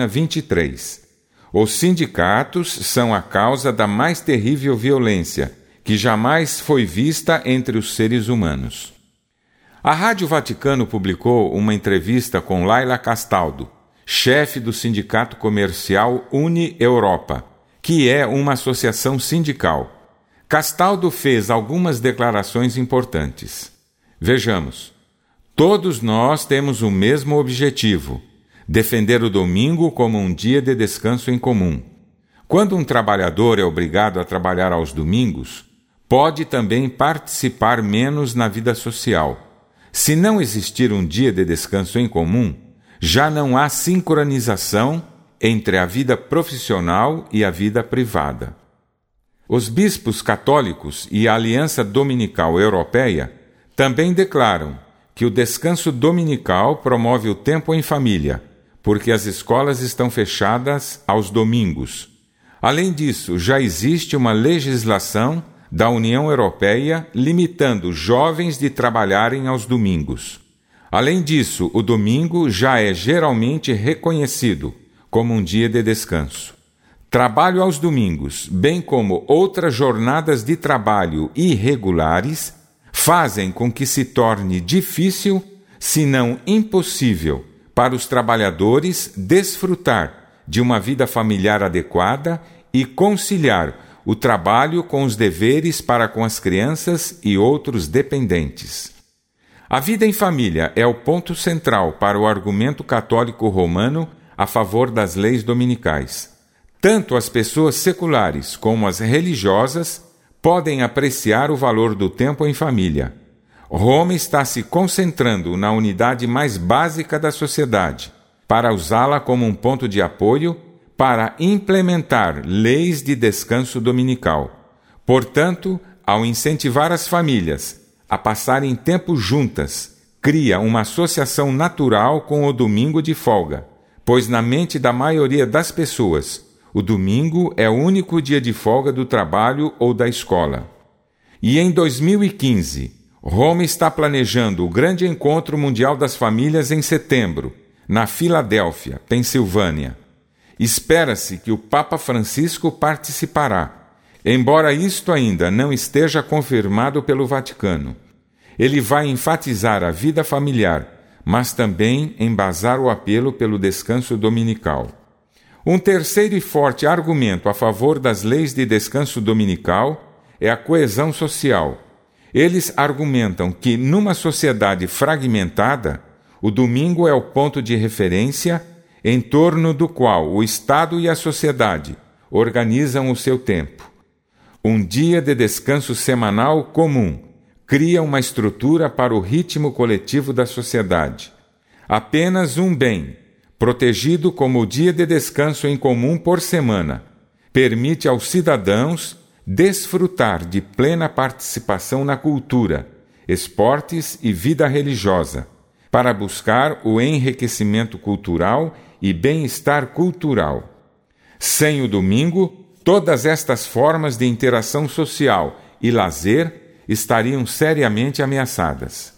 23. Os sindicatos são a causa da mais terrível violência que jamais foi vista entre os seres humanos. A Rádio Vaticano publicou uma entrevista com Laila Castaldo, chefe do sindicato comercial Uni Europa, que é uma associação sindical. Castaldo fez algumas declarações importantes. Vejamos, todos nós temos o mesmo objetivo: defender o domingo como um dia de descanso em comum. Quando um trabalhador é obrigado a trabalhar aos domingos, pode também participar menos na vida social. Se não existir um dia de descanso em comum, já não há sincronização entre a vida profissional e a vida privada. Os bispos católicos e a Aliança Dominical Europeia também declaram que o descanso dominical promove o tempo em família, porque as escolas estão fechadas aos domingos. Além disso, já existe uma legislação da União Europeia limitando jovens de trabalharem aos domingos. Além disso, o domingo já é geralmente reconhecido como um dia de descanso. Trabalho aos domingos, bem como outras jornadas de trabalho irregulares, fazem com que se torne difícil, se não impossível, para os trabalhadores desfrutar de uma vida familiar adequada e conciliar o trabalho com os deveres para com as crianças e outros dependentes. A vida em família é o ponto central para o argumento católico romano a favor das leis dominicais. Tanto as pessoas seculares como as religiosas podem apreciar o valor do tempo em família. Roma está se concentrando na unidade mais básica da sociedade, para usá-la como um ponto de apoio para implementar leis de descanso dominical. Portanto, ao incentivar as famílias a passarem tempo juntas, cria uma associação natural com o domingo de folga, pois na mente da maioria das pessoas, o domingo é o único dia de folga do trabalho ou da escola. E em 2015, Roma está planejando o grande encontro mundial das famílias em setembro, na Filadélfia, Pensilvânia. Espera-se que o Papa Francisco participará, embora isto ainda não esteja confirmado pelo Vaticano. Ele vai enfatizar a vida familiar, mas também embasar o apelo pelo descanso dominical. Um terceiro e forte argumento a favor das leis de descanso dominical é a coesão social. Eles argumentam que, numa sociedade fragmentada, o domingo é o ponto de referência em torno do qual o Estado e a sociedade organizam o seu tempo. Um dia de descanso semanal comum cria uma estrutura para o ritmo coletivo da sociedade. Apenas um bem, protegido como o dia de descanso em comum por semana, permite aos cidadãos desfrutar de plena participação na cultura, esportes e vida religiosa, para buscar o enriquecimento cultural e bem-estar cultural. Sem o domingo, todas estas formas de interação social e lazer estariam seriamente ameaçadas.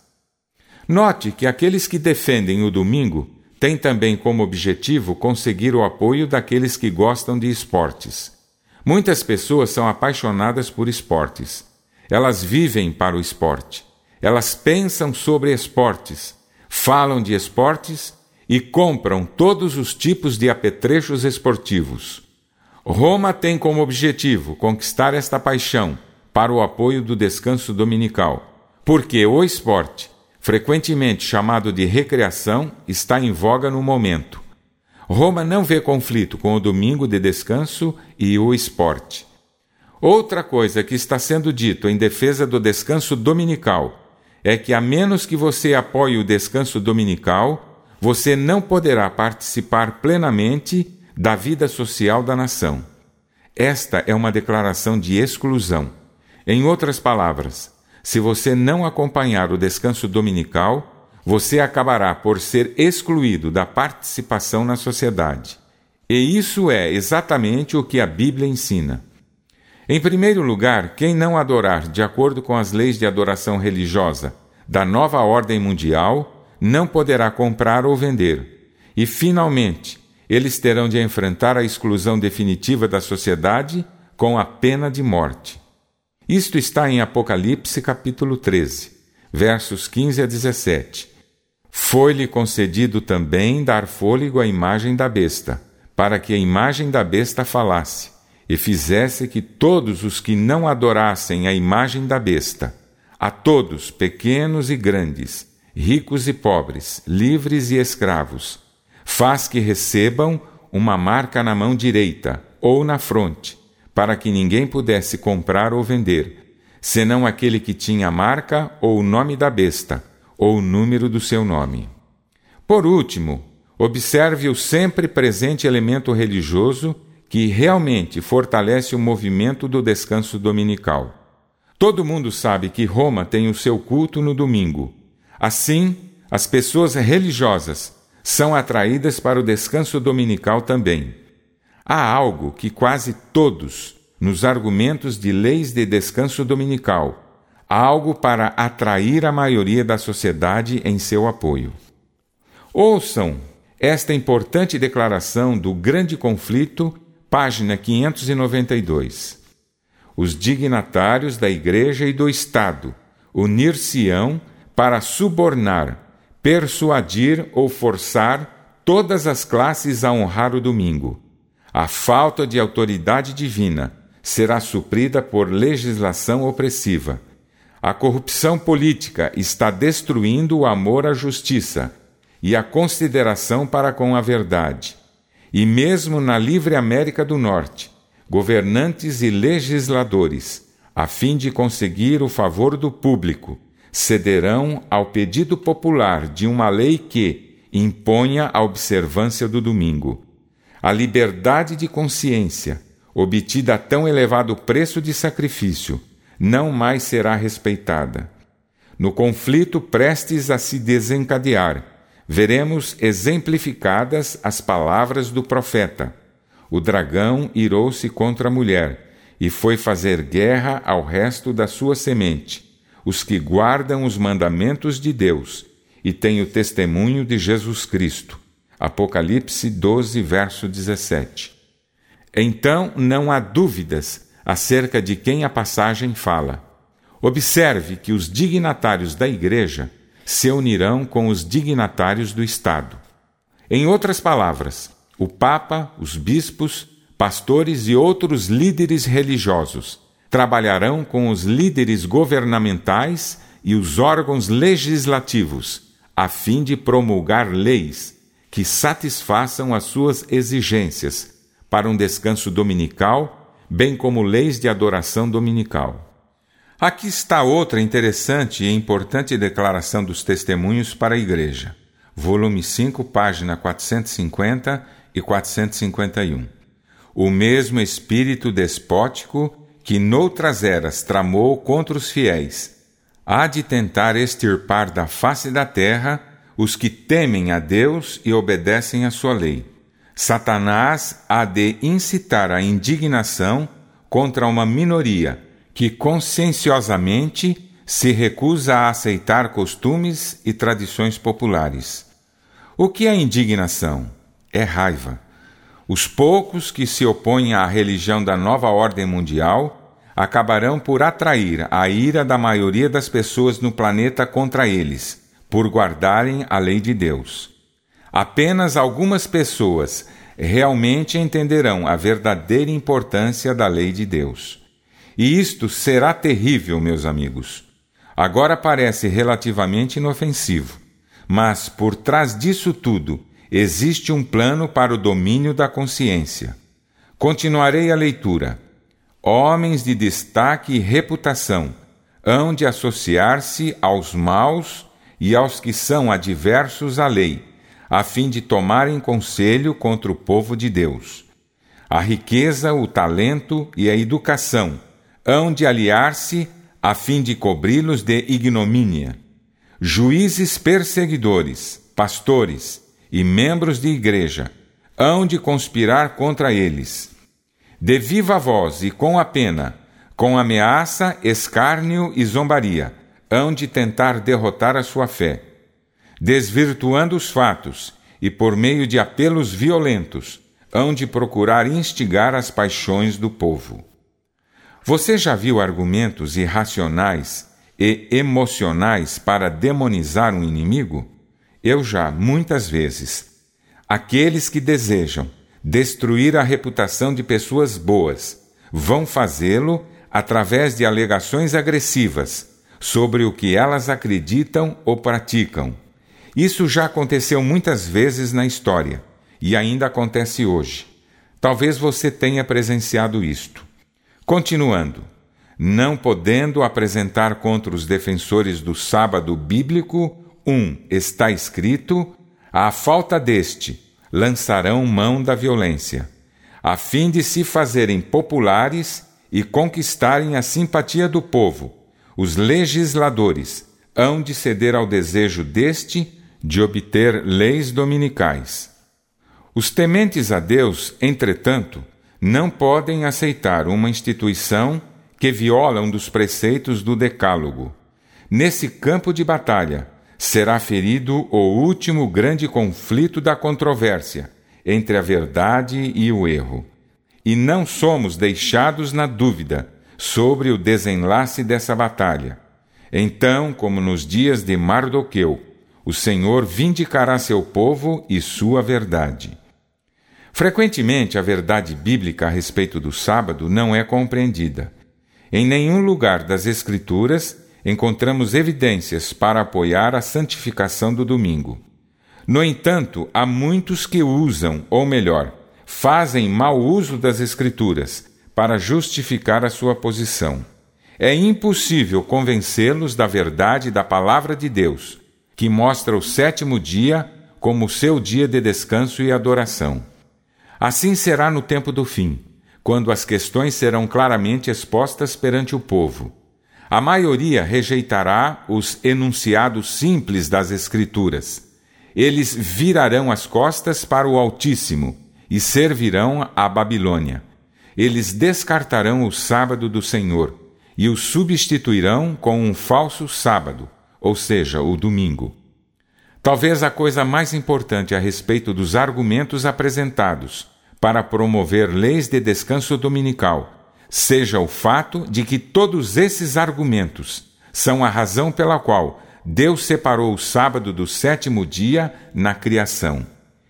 Note que aqueles que defendem o domingo têm também como objetivo conseguir o apoio daqueles que gostam de esportes. Muitas pessoas são apaixonadas por esportes. Elas vivem para o esporte. Elas pensam sobre esportes, falam de esportes e compram todos os tipos de apetrechos esportivos. Roma tem como objetivo conquistar esta paixão para o apoio do descanso dominical, porque o esporte, frequentemente chamado de recreação, está em voga no momento. Roma não vê conflito com o domingo de descanso e o esporte. Outra coisa que está sendo dito em defesa do descanso dominical é que, a menos que você apoie o descanso dominical, você não poderá participar plenamente da vida social da nação. Esta é uma declaração de exclusão. Em outras palavras, se você não acompanhar o descanso dominical, você acabará por ser excluído da participação na sociedade. E isso é exatamente o que a Bíblia ensina. Em primeiro lugar, quem não adorar de acordo com as leis de adoração religiosa da nova ordem mundial não poderá comprar ou vender. E, finalmente, eles terão de enfrentar a exclusão definitiva da sociedade com a pena de morte. Isto está em Apocalipse capítulo 13, versos 15 a 17. Foi-lhe concedido também dar fôlego à imagem da besta, para que a imagem da besta falasse, e fizesse que todos os que não adorassem a imagem da besta, A todos, pequenos e grandes, ricos e pobres, livres e escravos, faz que recebam uma marca na mão direita ou na fronte, para que ninguém pudesse comprar ou vender, senão aquele que tinha a marca ou o nome da besta, ou o número do seu nome. Por último, observe o sempre presente elemento religioso que realmente fortalece o movimento do descanso dominical. Todo mundo sabe que Roma tem o seu culto no domingo. Assim, as pessoas religiosas são atraídas para o descanso dominical também. Há algo que quase todos, nos argumentos de leis de descanso dominical, há algo para atrair a maioria da sociedade em seu apoio. Ouçam esta importante declaração do Grande Conflito, página 592. Os dignatários da Igreja e do Estado unir-se-ão para subornar, persuadir ou forçar todas as classes a honrar o domingo. A falta de autoridade divina será suprida por legislação opressiva. A corrupção política está destruindo o amor à justiça e a consideração para com a verdade. E mesmo na livre América do Norte, governantes e legisladores, a fim de conseguir o favor do público, cederão ao pedido popular de uma lei que imponha a observância do domingo. A liberdade de consciência, obtida a tão elevado preço de sacrifício, não mais será respeitada. No conflito prestes a se desencadear, veremos exemplificadas as palavras do profeta. O dragão irou-se contra a mulher e foi fazer guerra ao resto da sua semente, os que guardam os mandamentos de Deus e têm o testemunho de Jesus Cristo. Apocalipse 12, verso 17. Então não há dúvidas acerca de quem a passagem fala. Observe que os dignatários da Igreja se unirão com os dignatários do Estado. Em outras palavras, o Papa, os bispos, pastores e outros líderes religiosos trabalharão com os líderes governamentais e os órgãos legislativos, a fim de promulgar leis que satisfaçam as suas exigências para um descanso dominical, bem como leis de adoração dominical. Aqui está outra interessante e importante declaração dos testemunhos para a Igreja. Volume 5, página 450 e 451. O mesmo espírito despótico que noutras eras tramou contra os fiéis, há de tentar extirpar da face da terra os que temem a Deus e obedecem à sua lei. Satanás há de incitar a indignação contra uma minoria que conscienciosamente se recusa a aceitar costumes e tradições populares. O que é indignação? É raiva. Os poucos que se opõem à religião da nova ordem mundial acabarão por atrair a ira da maioria das pessoas no planeta contra eles, por guardarem a lei de Deus. Apenas algumas pessoas realmente entenderão a verdadeira importância da lei de Deus. E isto será terrível, meus amigos. Agora parece relativamente inofensivo, mas por trás disso tudo existe um plano para o domínio da consciência. Continuarei a leitura. Homens de destaque e reputação hão de associar-se aos maus e aos que são adversos à lei, a fim de tomarem conselho contra o povo de Deus. A riqueza, o talento e a educação hão de aliar-se a fim de cobri-los de ignomínia. Juízes perseguidores, pastores e membros de igreja hão de conspirar contra eles. De viva voz e com a pena, com ameaça, escárnio e zombaria, hão de tentar derrotar a sua fé. Desvirtuando os fatos e por meio de apelos violentos, hão de procurar instigar as paixões do povo. Você já viu argumentos irracionais e emocionais para demonizar um inimigo? Eu já, muitas vezes. Aqueles que desejam destruir a reputação de pessoas boas vão fazê-lo através de alegações agressivas, sobre o que elas acreditam ou praticam. Isso já aconteceu muitas vezes na história e ainda acontece hoje. Talvez você tenha presenciado isto. Continuando, não podendo apresentar contra os defensores do sábado bíblico, está escrito, à falta deste, lançarão mão da violência, a fim de se fazerem populares e conquistarem a simpatia do povo. Os legisladores hão de ceder ao desejo deste de obter leis dominicais. Os tementes a Deus, entretanto, não podem aceitar uma instituição que viola um dos preceitos do Decálogo. Nesse campo de batalha, será ferido o último grande conflito da controvérsia entre a verdade e o erro. E não somos deixados na dúvida sobre o desenlace dessa batalha. Então, como nos dias de Mardoqueu, o Senhor vindicará seu povo e sua verdade. Frequentemente, a verdade bíblica a respeito do sábado não é compreendida. Em nenhum lugar das Escrituras encontramos evidências para apoiar a santificação do domingo. No entanto, há muitos que usam, ou melhor, fazem mau uso das Escrituras para justificar a sua posição. É impossível convencê-los da verdade da Palavra de Deus, que mostra o sétimo dia como seu dia de descanso e adoração. Assim será no tempo do fim, quando as questões serão claramente expostas perante o povo. A maioria rejeitará os enunciados simples das Escrituras. Eles virarão as costas para o Altíssimo e servirão à Babilônia. Eles descartarão o sábado do Senhor e o substituirão com um falso sábado, ou seja, o domingo. Talvez a coisa mais importante a respeito dos argumentos apresentados para promover leis de descanso dominical seja o fato de que todos esses argumentos são a razão pela qual Deus separou o sábado do sétimo dia na criação.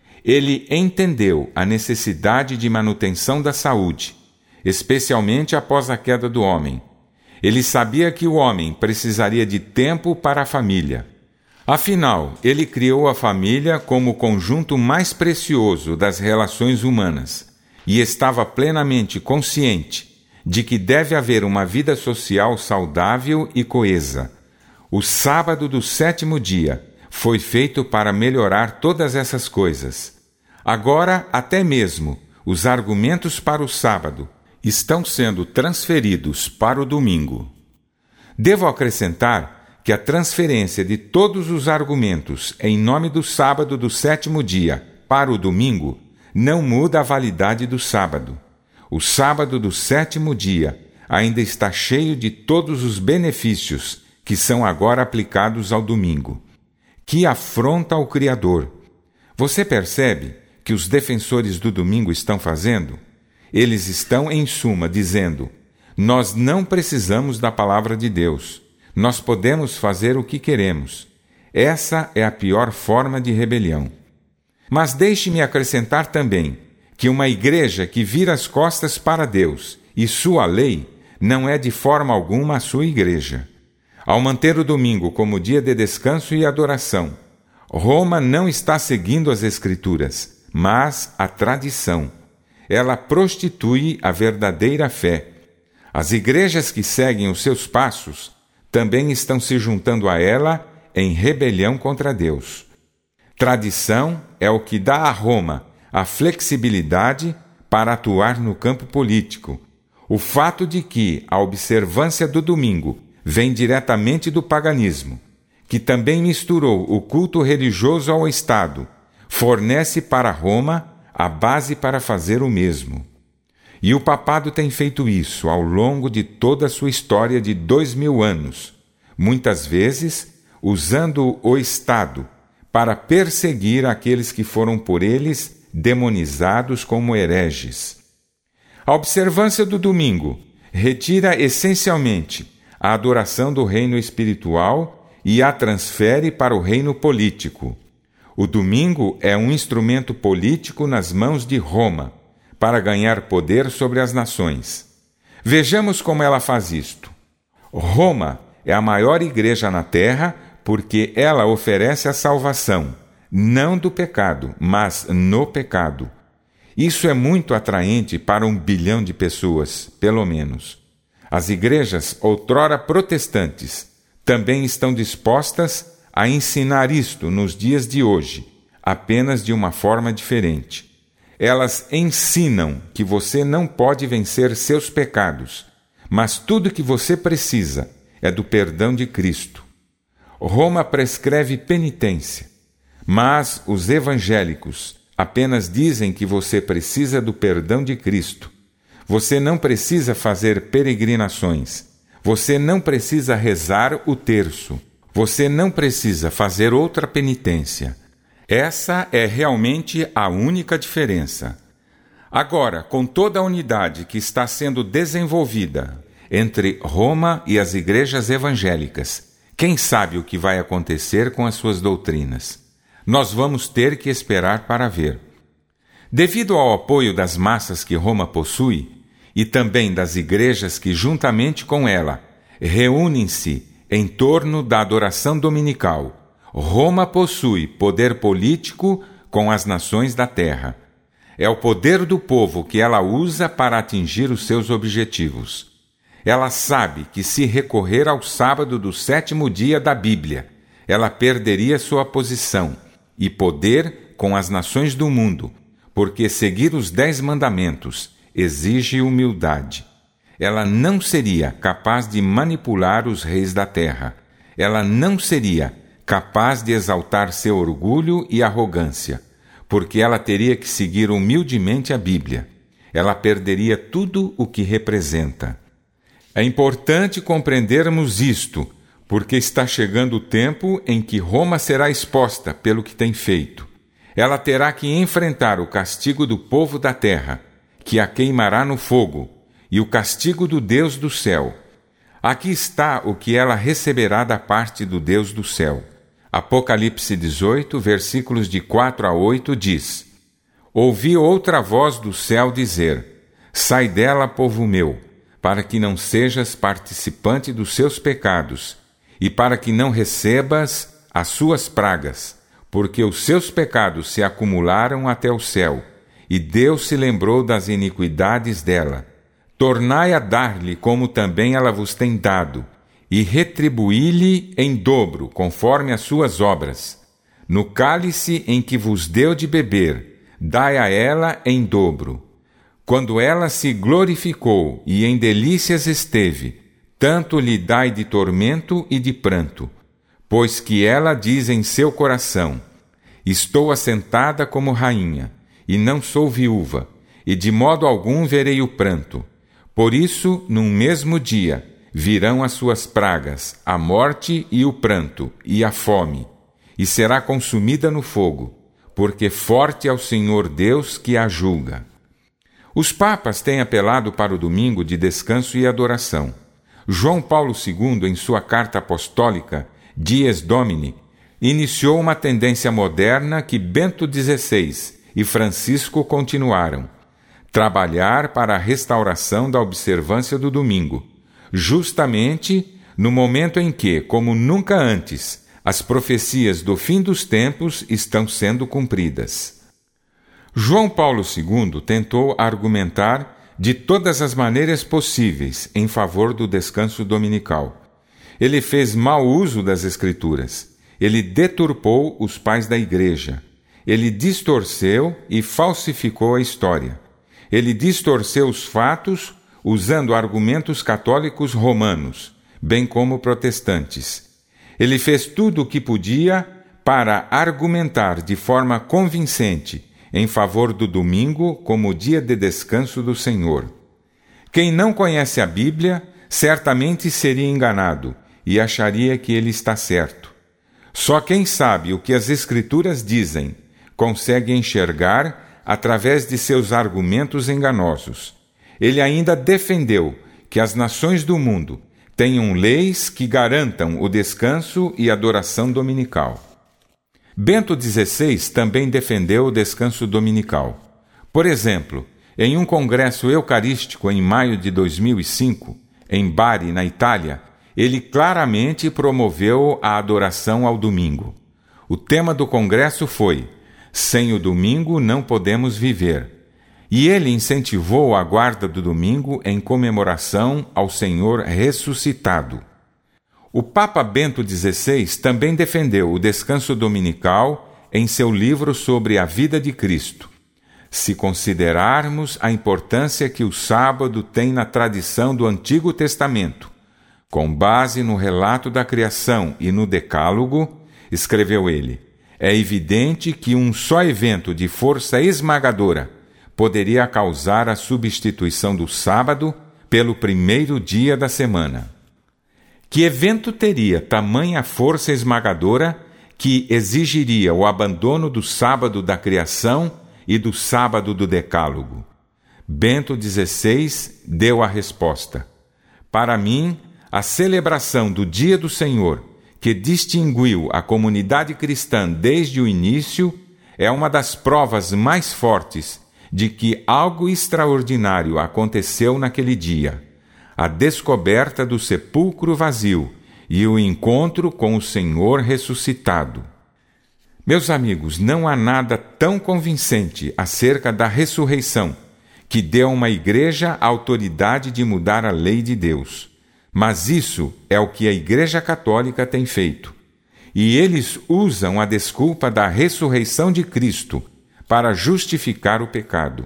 Ele entendeu a necessidade de manutenção da saúde, especialmente após a queda do homem. Ele sabia que o homem precisaria de tempo para a família. Afinal, ele criou a família como o conjunto mais precioso das relações humanas e estava plenamente consciente de que deve haver uma vida social saudável e coesa. O sábado do sétimo dia foi feito para melhorar todas essas coisas. Agora, até mesmo, os argumentos para o sábado estão sendo transferidos para o domingo. Devo acrescentar que a transferência de todos os argumentos em nome do sábado do sétimo dia para o domingo não muda a validade do sábado. O sábado do sétimo dia ainda está cheio de todos os benefícios que são agora aplicados ao domingo. Que afronta ao Criador! Você percebe que os defensores do domingo estão fazendo? Eles estão, em suma, dizendo: nós não precisamos da palavra de Deus. Nós podemos fazer o que queremos. Essa é a pior forma de rebelião. Mas deixe-me acrescentar também que uma igreja que vira as costas para Deus e sua lei não é de forma alguma a sua igreja. Ao manter o domingo como dia de descanso e adoração, Roma não está seguindo as Escrituras, mas a tradição. Ela prostitui a verdadeira fé. As igrejas que seguem os seus passos também estão se juntando a ela em rebelião contra Deus. Tradição é o que dá a Roma a flexibilidade para atuar no campo político. O fato de que a observância do domingo vem diretamente do paganismo, que também misturou o culto religioso ao Estado, fornece para Roma a base para fazer o mesmo. E o papado tem feito isso ao longo de toda a sua história de 2000 anos, muitas vezes usando o Estado para perseguir aqueles que foram por eles demonizados como hereges. A observância do domingo retira essencialmente a adoração do reino espiritual e a transfere para o reino político. O domingo é um instrumento político nas mãos de Roma para ganhar poder sobre as nações. Vejamos como ela faz isto. Roma é a maior igreja na terra porque ela oferece a salvação, não do pecado, mas no pecado. Isso é muito atraente para 1 bilhão de pessoas, pelo menos. As igrejas, outrora protestantes, também estão dispostas a ensinar isto nos dias de hoje, apenas de uma forma diferente. Elas ensinam que você não pode vencer seus pecados, mas tudo que você precisa é do perdão de Cristo. Roma prescreve penitência, mas os evangélicos apenas dizem que você precisa do perdão de Cristo. Você não precisa fazer peregrinações. Você não precisa rezar o terço. Você não precisa fazer outra penitência. Essa é realmente a única diferença. Agora, com toda a unidade que está sendo desenvolvida entre Roma e as igrejas evangélicas, quem sabe o que vai acontecer com as suas doutrinas? Nós vamos ter que esperar para ver. Devido ao apoio das massas que Roma possui, e também das igrejas que, juntamente com ela, reúnem-se em torno da adoração dominical, Roma possui poder político com as nações da terra. É o poder do povo que ela usa para atingir os seus objetivos. Ela sabe que se recorrer ao sábado do 7º dia da Bíblia, ela perderia sua posição e poder com as nações do mundo, porque seguir os 10 mandamentos exige humildade. Ela não seria capaz de manipular os reis da terra. Ela não seria capaz de exaltar seu orgulho e arrogância, porque ela teria que seguir humildemente a Bíblia. Ela perderia tudo o que representa. É importante compreendermos isto, porque está chegando o tempo em que Roma será exposta pelo que tem feito. Ela terá que enfrentar o castigo do povo da terra, que a queimará no fogo, e o castigo do Deus do céu. Aqui está o que ela receberá da parte do Deus do céu. Apocalipse 18, versículos de 4 a 8 diz: Ouvi outra voz do céu dizer: Sai dela, povo meu, para que não sejas participante dos seus pecados, e para que não recebas as suas pragas, porque os seus pecados se acumularam até o céu, e Deus se lembrou das iniquidades dela. Tornai a dar-lhe como também ela vos tem dado, e retribuí-lhe em dobro, conforme as suas obras. No cálice em que vos deu de beber, dai a ela em dobro. Quando ela se glorificou e em delícias esteve, tanto lhe dai de tormento e de pranto, pois que ela diz em seu coração: Estou assentada como rainha, e não sou viúva, e de modo algum verei o pranto. Por isso, num mesmo dia, virão as suas pragas, a morte e o pranto, e a fome, e será consumida no fogo, porque forte é o Senhor Deus que a julga. Os papas têm apelado para o domingo de descanso e adoração. João Paulo II, em sua carta apostólica, Dies Domini, iniciou uma tendência moderna que Bento XVI e Francisco continuaram: trabalhar para a restauração da observância do domingo, justamente no momento em que, como nunca antes, as profecias do fim dos tempos estão sendo cumpridas. João Paulo II tentou argumentar de todas as maneiras possíveis em favor do descanso dominical. Ele fez mau uso das Escrituras. Ele deturpou os pais da Igreja. Ele distorceu e falsificou a história. Ele distorceu os fatos usando argumentos católicos romanos, bem como protestantes. Ele fez tudo o que podia para argumentar de forma convincente em favor do domingo como dia de descanso do Senhor. Quem não conhece a Bíblia certamente seria enganado e acharia que ele está certo. Só quem sabe o que as Escrituras dizem consegue enxergar através de seus argumentos enganosos. Ele ainda defendeu que as nações do mundo tenham leis que garantam o descanso e adoração dominical. Bento XVI também defendeu o descanso dominical. Por exemplo, em um congresso eucarístico em maio de 2005, em Bari, na Itália, ele claramente promoveu a adoração ao domingo. O tema do congresso foi: "Sem o domingo não podemos viver." E ele incentivou a guarda do domingo em comemoração ao Senhor ressuscitado. O Papa Bento XVI também defendeu o descanso dominical em seu livro sobre a vida de Cristo. Se considerarmos a importância que o sábado tem na tradição do Antigo Testamento, com base no relato da criação e no Decálogo, escreveu ele, é evidente que um só evento de força esmagadora poderia causar a substituição do sábado pelo primeiro dia da semana. Que evento teria tamanha força esmagadora que exigiria o abandono do sábado da criação e do sábado do Decálogo? Bento XVI deu a resposta: para mim, a celebração do Dia do Senhor, que distinguiu a comunidade cristã desde o início, é uma das provas mais fortes de que algo extraordinário aconteceu naquele dia: a descoberta do sepulcro vazio e o encontro com o Senhor ressuscitado. Meus amigos, não há nada tão convincente acerca da ressurreição que dê a uma igreja a autoridade de mudar a lei de Deus. Mas isso é o que a Igreja Católica tem feito. E eles usam a desculpa da ressurreição de Cristo para justificar o pecado.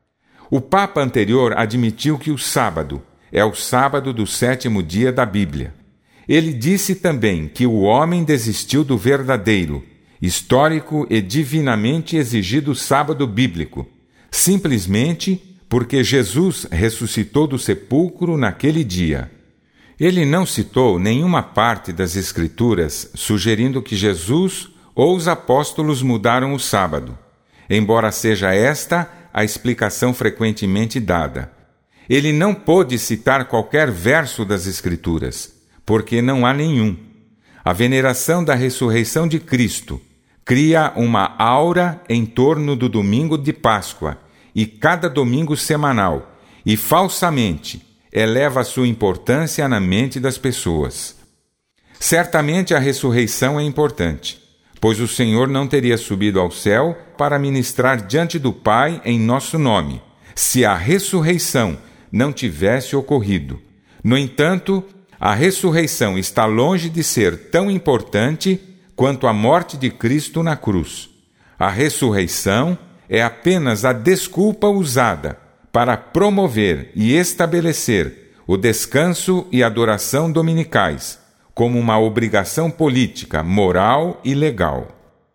O Papa anterior admitiu que o sábado é o sábado do 7º dia da Bíblia. Ele disse também que o homem desistiu do verdadeiro, histórico e divinamente exigido sábado bíblico, simplesmente porque Jesus ressuscitou do sepulcro naquele dia. Ele não citou nenhuma parte das Escrituras sugerindo que Jesus ou os apóstolos mudaram o sábado, embora seja esta a explicação frequentemente dada. Ele não pôde citar qualquer verso das Escrituras, porque não há nenhum. A veneração da ressurreição de Cristo cria uma aura em torno do domingo de Páscoa e cada domingo semanal, e falsamente eleva sua importância na mente das pessoas. Certamente a ressurreição é importante, pois o Senhor não teria subido ao céu para ministrar diante do Pai em nosso nome, se a ressurreição não tivesse ocorrido. No entanto, a ressurreição está longe de ser tão importante quanto a morte de Cristo na cruz. A ressurreição é apenas a desculpa usada para promover e estabelecer o descanso e adoração dominicais como uma obrigação política, moral e legal.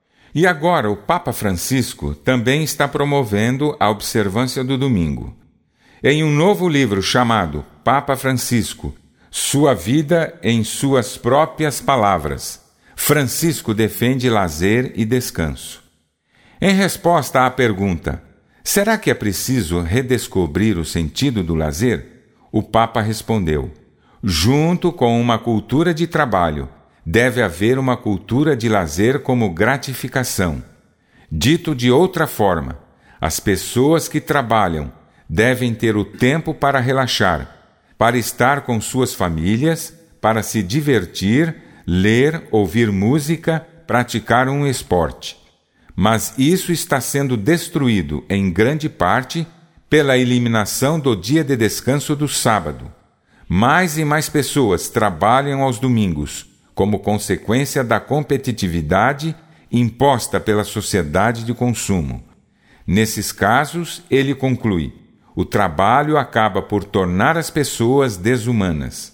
E agora o Papa Francisco também está promovendo a observância do domingo. Em um novo livro chamado Papa Francisco, Sua Vida em Suas Próprias Palavras, Francisco defende lazer e descanso. Em resposta à pergunta: será que é preciso redescobrir o sentido do lazer? O Papa respondeu: junto com uma cultura de trabalho, deve haver uma cultura de lazer como gratificação. Dito de outra forma, as pessoas que trabalham devem ter o tempo para relaxar, para estar com suas famílias, para se divertir, ler, ouvir música, praticar um esporte. Mas isso está sendo destruído, em grande parte, pela eliminação do dia de descanso do sábado. Mais e mais pessoas trabalham aos domingos, como consequência da competitividade imposta pela sociedade de consumo. Nesses casos, ele conclui: o trabalho acaba por tornar as pessoas desumanas.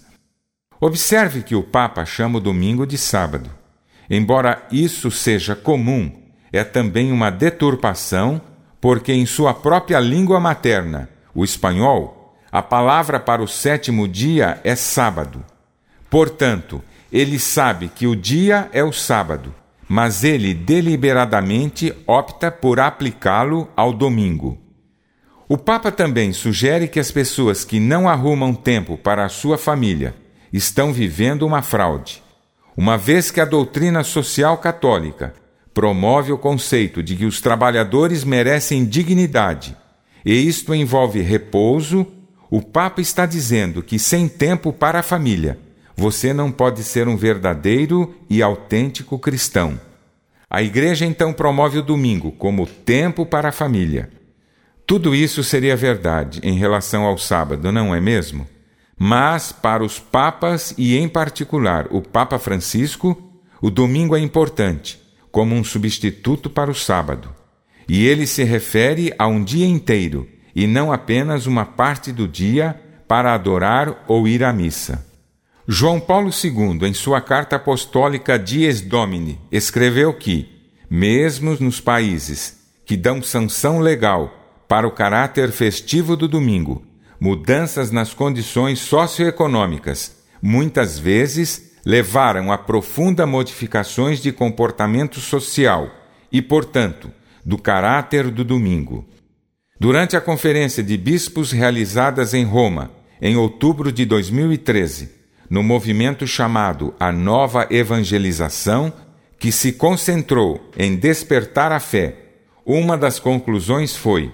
Observe que o Papa chama o domingo de sábado. Embora isso seja comum, é também uma deturpação, porque em sua própria língua materna, o espanhol, a palavra para o 7º dia é sábado. Portanto, ele sabe que o dia é o sábado, mas ele deliberadamente opta por aplicá-lo ao domingo. O Papa também sugere que as pessoas que não arrumam tempo para a sua família estão vivendo uma fraude, uma vez que a doutrina social católica promove o conceito de que os trabalhadores merecem dignidade, e isto envolve repouso. O Papa está dizendo que sem tempo para a família, você não pode ser um verdadeiro e autêntico cristão. A igreja então promove o domingo como tempo para a família. Tudo isso seria verdade em relação ao sábado, não é mesmo? Mas, para os papas e, em particular, o Papa Francisco, o domingo é importante, como um substituto para o sábado. E ele se refere a um dia inteiro, e não apenas uma parte do dia para adorar ou ir à missa. João Paulo II, em sua carta apostólica Dies Domini, escreveu que, mesmo nos países que dão sanção legal para o caráter festivo do domingo, mudanças nas condições socioeconômicas muitas vezes levaram a profundas modificações de comportamento social e, portanto, do caráter do domingo. Durante a conferência de bispos realizadas em Roma, em outubro de 2013, no movimento chamado A Nova Evangelização, que se concentrou em despertar a fé, uma das conclusões foi: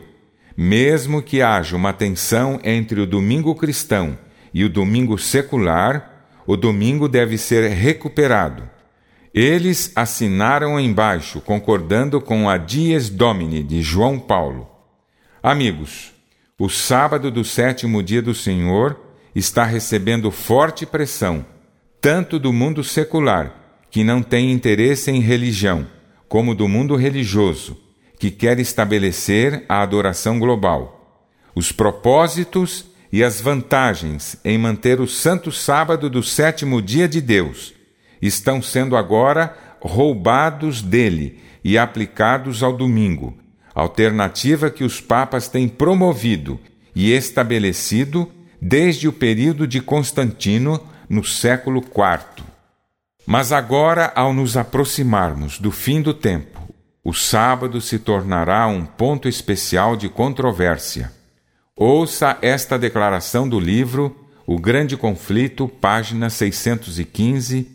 mesmo que haja uma tensão entre o domingo cristão e o domingo secular, o domingo deve ser recuperado. Eles assinaram embaixo, concordando com a Dies Domini de João Paulo. Amigos, o sábado do 7º dia do Senhor está recebendo forte pressão, tanto do mundo secular, que não tem interesse em religião, como do mundo religioso, que quer estabelecer a adoração global. Os propósitos e as vantagens em manter o santo sábado do 7º dia de Deus estão sendo agora roubados dele e aplicados ao domingo, alternativa que os papas têm promovido e estabelecido desde o período de Constantino, no século IV. Mas agora, ao nos aproximarmos do fim do tempo, o sábado se tornará um ponto especial de controvérsia. Ouça esta declaração do livro O Grande Conflito, páginas 615,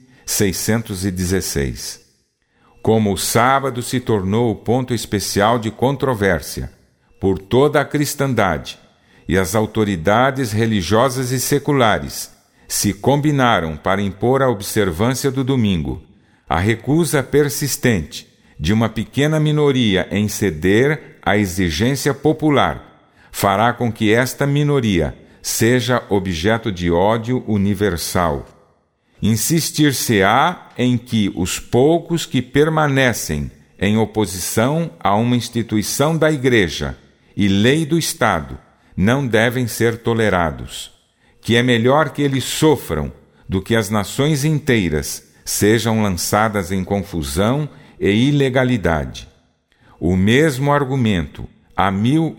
616. Como o sábado se tornou o ponto especial de controvérsia por toda a cristandade, e as autoridades religiosas e seculares se combinaram para impor a observância do domingo, a recusa persistente de uma pequena minoria em ceder à exigência popular fará com que esta minoria seja objeto de ódio universal. Insistir-se-á em que os poucos que permanecem em oposição a uma instituição da Igreja e lei do Estado não devem ser tolerados, que é melhor que eles sofram do que as nações inteiras sejam lançadas em confusão e ilegalidade. O mesmo argumento, há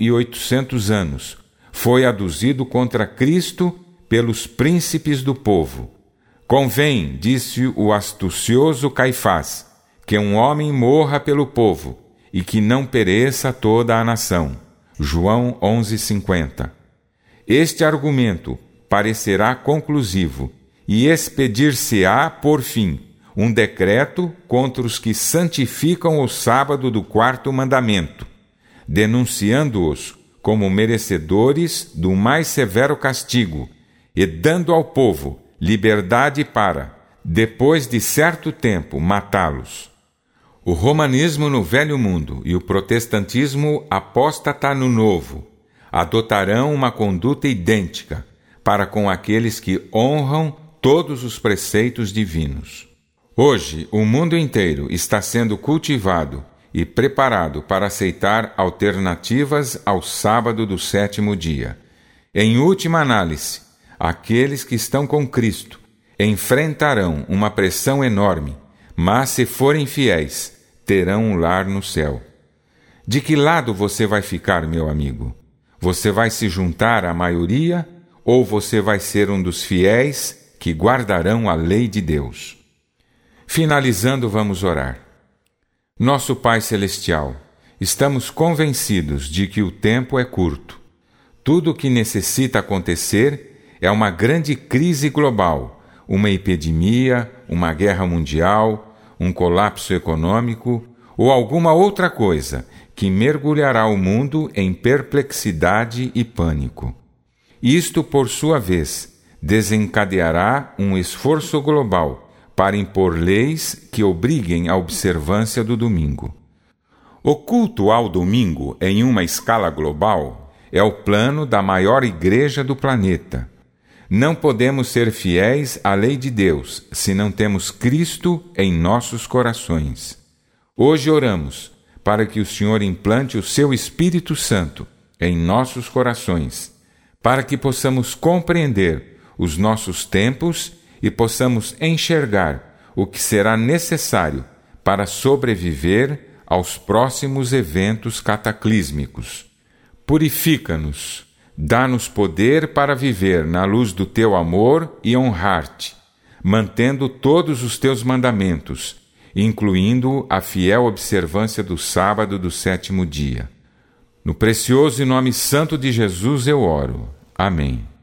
1800 anos, foi aduzido contra Cristo pelos príncipes do povo. Convém, disse o astucioso Caifás, que um homem morra pelo povo e que não pereça toda a nação. João 11:50. Este argumento parecerá conclusivo e expedir-se-á, por fim, um decreto contra os que santificam o sábado do 4º mandamento, denunciando-os como merecedores do mais severo castigo e dando ao povo liberdade para, depois de certo tempo, matá-los. O romanismo no Velho Mundo e o protestantismo apóstata no Novo adotarão uma conduta idêntica para com aqueles que honram todos os preceitos divinos. Hoje, o mundo inteiro está sendo cultivado e preparado para aceitar alternativas ao sábado do 7º dia. Em última análise, aqueles que estão com Cristo enfrentarão uma pressão enorme, mas se forem fiéis, terão um lar no céu. De que lado você vai ficar, meu amigo? Você vai se juntar à maioria ou você vai ser um dos fiéis que guardarão a lei de Deus? Finalizando, vamos orar. Nosso Pai Celestial, estamos convencidos de que o tempo é curto. Tudo o que necessita acontecer é uma grande crise global, uma epidemia, uma guerra mundial, um colapso econômico ou alguma outra coisa que mergulhará o mundo em perplexidade e pânico. Isto, por sua vez, desencadeará um esforço global para impor leis que obriguem à observância do domingo. O culto ao domingo, em uma escala global, é o plano da maior igreja do planeta. Não podemos ser fiéis à lei de Deus se não temos Cristo em nossos corações. Hoje oramos para que o Senhor implante o seu Espírito Santo em nossos corações, para que possamos compreender os nossos tempos e possamos enxergar o que será necessário para sobreviver aos próximos eventos cataclísmicos. Purifica-nos, dá-nos poder para viver na luz do teu amor e honrar-te, mantendo todos os teus mandamentos, incluindo a fiel observância do sábado do 7º dia. No precioso e nome santo de Jesus eu oro. Amém.